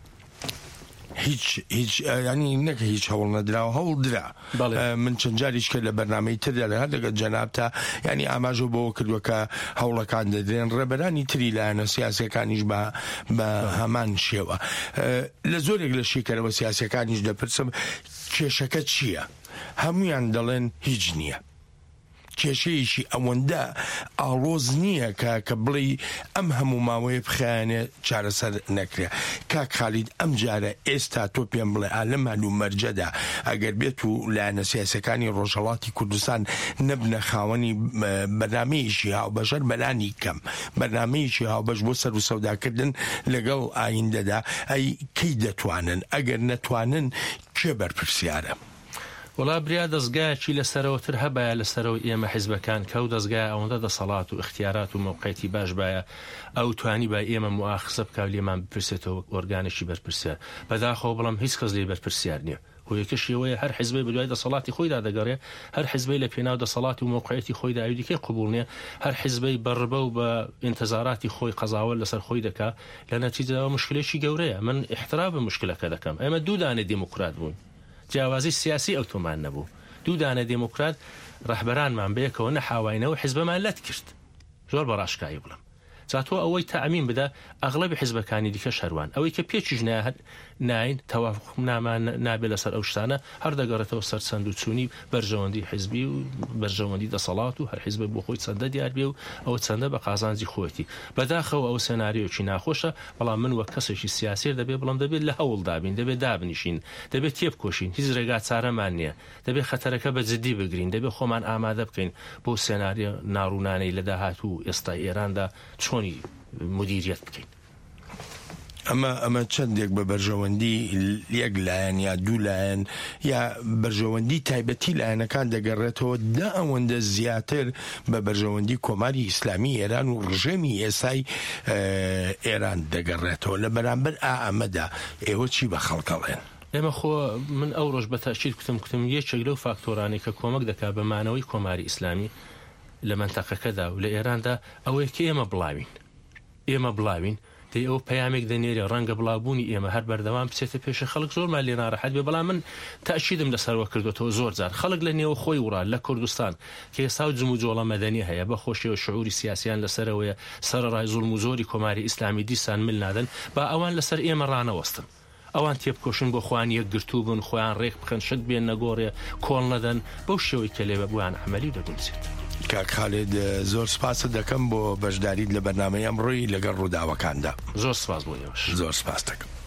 هیچ ینی نەکە هیچ هەوڵ نەدراوە هەوڵ درا من چەند جاریش کرد لە بەرنامەی تردا لە هەر لەگەڵ جەنابتا ینی ئاماژە بۆ کردووەکە هەوڵەکان دەدرێن ڕێبەرانی تری لایەنە سیاسەکانیش بە هەمان شێوە لە زۆرێک لە شیکەرەوە سیاسەکانیش دەپرسم کێشەکە چییە؟ هەمویان دەڵێن هیچ نییە کێشەیەشی ئەوەندە ئاڵۆز نییە کە بڵێ ئەم هەموو ماوەیە بخیانێ چارەسەر نەکرێ کاک خالید ئەم جارە ئێستا تۆ پێم بڵێ لەم هەلوو مەرجەدا ئەگەر بێت و لایەنە سیاسەکانی ڕۆژهەڵاتی کوردستان نەبنە خاوەنی بەرنامەیەشی هاوبەشەر بەلانی کەم بەرنامەیەکی هاوبەش بۆ سەر و سەوداکردن لەگەڵ ئایندەدا ئەی کەی دەتوانن ئەگەر نەتوانن کێ بەرپرسیارە؟ وڵا بریا دەستگایەکی لەسەرەوەتر هەبایە لەسەرەوە ئێمە حیزبەکان کە و دەستگای ئەوەندە دەسەڵات و اختیارات و موقعیتی باش بایە ئەو توانی با ئێمە مواخسە بکاو لێمان بپرسێتەوە ئۆرگانێکی بەرپرسیار بەداخەوە بەڵام هیچ کەس لێ بەرپرسیار نییە هۆیەکەشیەوەیە هەر حیزبەی بەدوای دەسەڵاتی خۆیدا دەگەڕێ هەر حیزبەی لە پێناو دەسەڵاتی و موقعیتی خۆیدا ئەویدیکەی قبول نییە هەر حیزبەی بەڕبە و بە ئینتزاراتی خۆی قەزاوە لەسەر خۆی دەکا لە نەتیجەوە مشکلێکی گەورەیە من احترام بە مشکلەکە دەکەم ئێمە دوو دانە دیموکرات بوون جیاوازی سیاسی ئەوتۆمان نەبوو دوو دانە دیموکرات ڕەهبەرانمان بەیەکەوە نەحاواینەوە حیزبەمان لەت کرد زۆر بەڕاشکایی بڵم جاتۆ ئەوەی تەعمین بدە ئەغڵەبی حیزبەکانی دیکە شەروان ئەوەی کە پێچیش ناین تەوافق نامان نابێ لەسەر ئەو شتانە هەر دەگەڕێتەوە سەر چەند و چوونی بەرژەوەندی حیزبی و بەرژەوەندی دەسەڵات و هەر حیزبە بۆ خۆی چەندە دیار بێ و ئەوە چەندە بە قازانجی خۆیەتی بەداخەوە ئەو سێناریۆکی ناخۆشە بەڵام من وەک کەسێکی سیاسیر دەبێ بڵم دەبێت لە هەوڵ دابین دەبێت دابنیشین دەبێت تێبکۆشین هیچ ڕێگا چارەمان نییە دەبێت خەتەرەکە بە جددی بگرین دەبێت خۆمان ئامادە بکەین بۆ سێناریە ناڕوونانەی لە داهاتوو ئێستا ئێراندا چۆنی مدیریت بکەین ئەمە چەندێک بە بەرژەوەندی یەک لایەن یا دوو لایەن یا بەرژەوەندی تایبەتی لایەنەکان دەگەڕێتەوە دا ئەوەندە زیاتر بە بەرژەوەندی کۆماری ئیسلامی ئێران و ڕژێمی ئێسای ئێران دەگەڕێتەوە لە بەرامبەر ئەمەدا ئێوە چی بە خەڵکەڵێن؟ ئێمە خۆ من ئەو ڕۆژ بەتاشید کوتم یەکێک لەو فاکتۆرانی کە کۆمەک دەکات بە مانەوەی کۆماری ئیسلامی لە منتەقەکەدا و لە ئێراندا ئەوەیە کە ئێمە بڵاوین دی ئەو پەیامێک دەنێرێ ڕەنگە بڵاوبوونی ئێمە هەر بەردەوام بچێتە پێش خەڵک زۆرمان لێ ناڕەحەت بێ بەڵام من تەشیدم لەسەرەوە کردوەوە زۆر جار خەڵک لە نێوە خۆی وڕا لە کوردستان کە ئێستا و جم و جۆڵە مەدەنی هەیە بە خۆشیەوە شعوری سیاسیان لەسەرەوەیە سەرەڕای زوڵم و زۆری کۆماری ئیسلامی دیسان مل نادەن با ئەوان لەسەر ئێمە ڕانەوەستن ئەوان تێبکۆشن بۆ خوان یەک گرتوو بن خۆیان ڕێک بخەن شت بێن نەگۆڕێ کۆڵ نەدەن بەو شێوەی کە لێبە بویان عملی دەگونجێت. کاک خالد زۆر سپاس دەکەم بۆ بەشداریت لە بەرنامەی ئەمڕۆی لەگەڵ ڕووداوەکاندا. زۆر سپاس بۆ ئێوەش. زۆر سپاس دەکەم.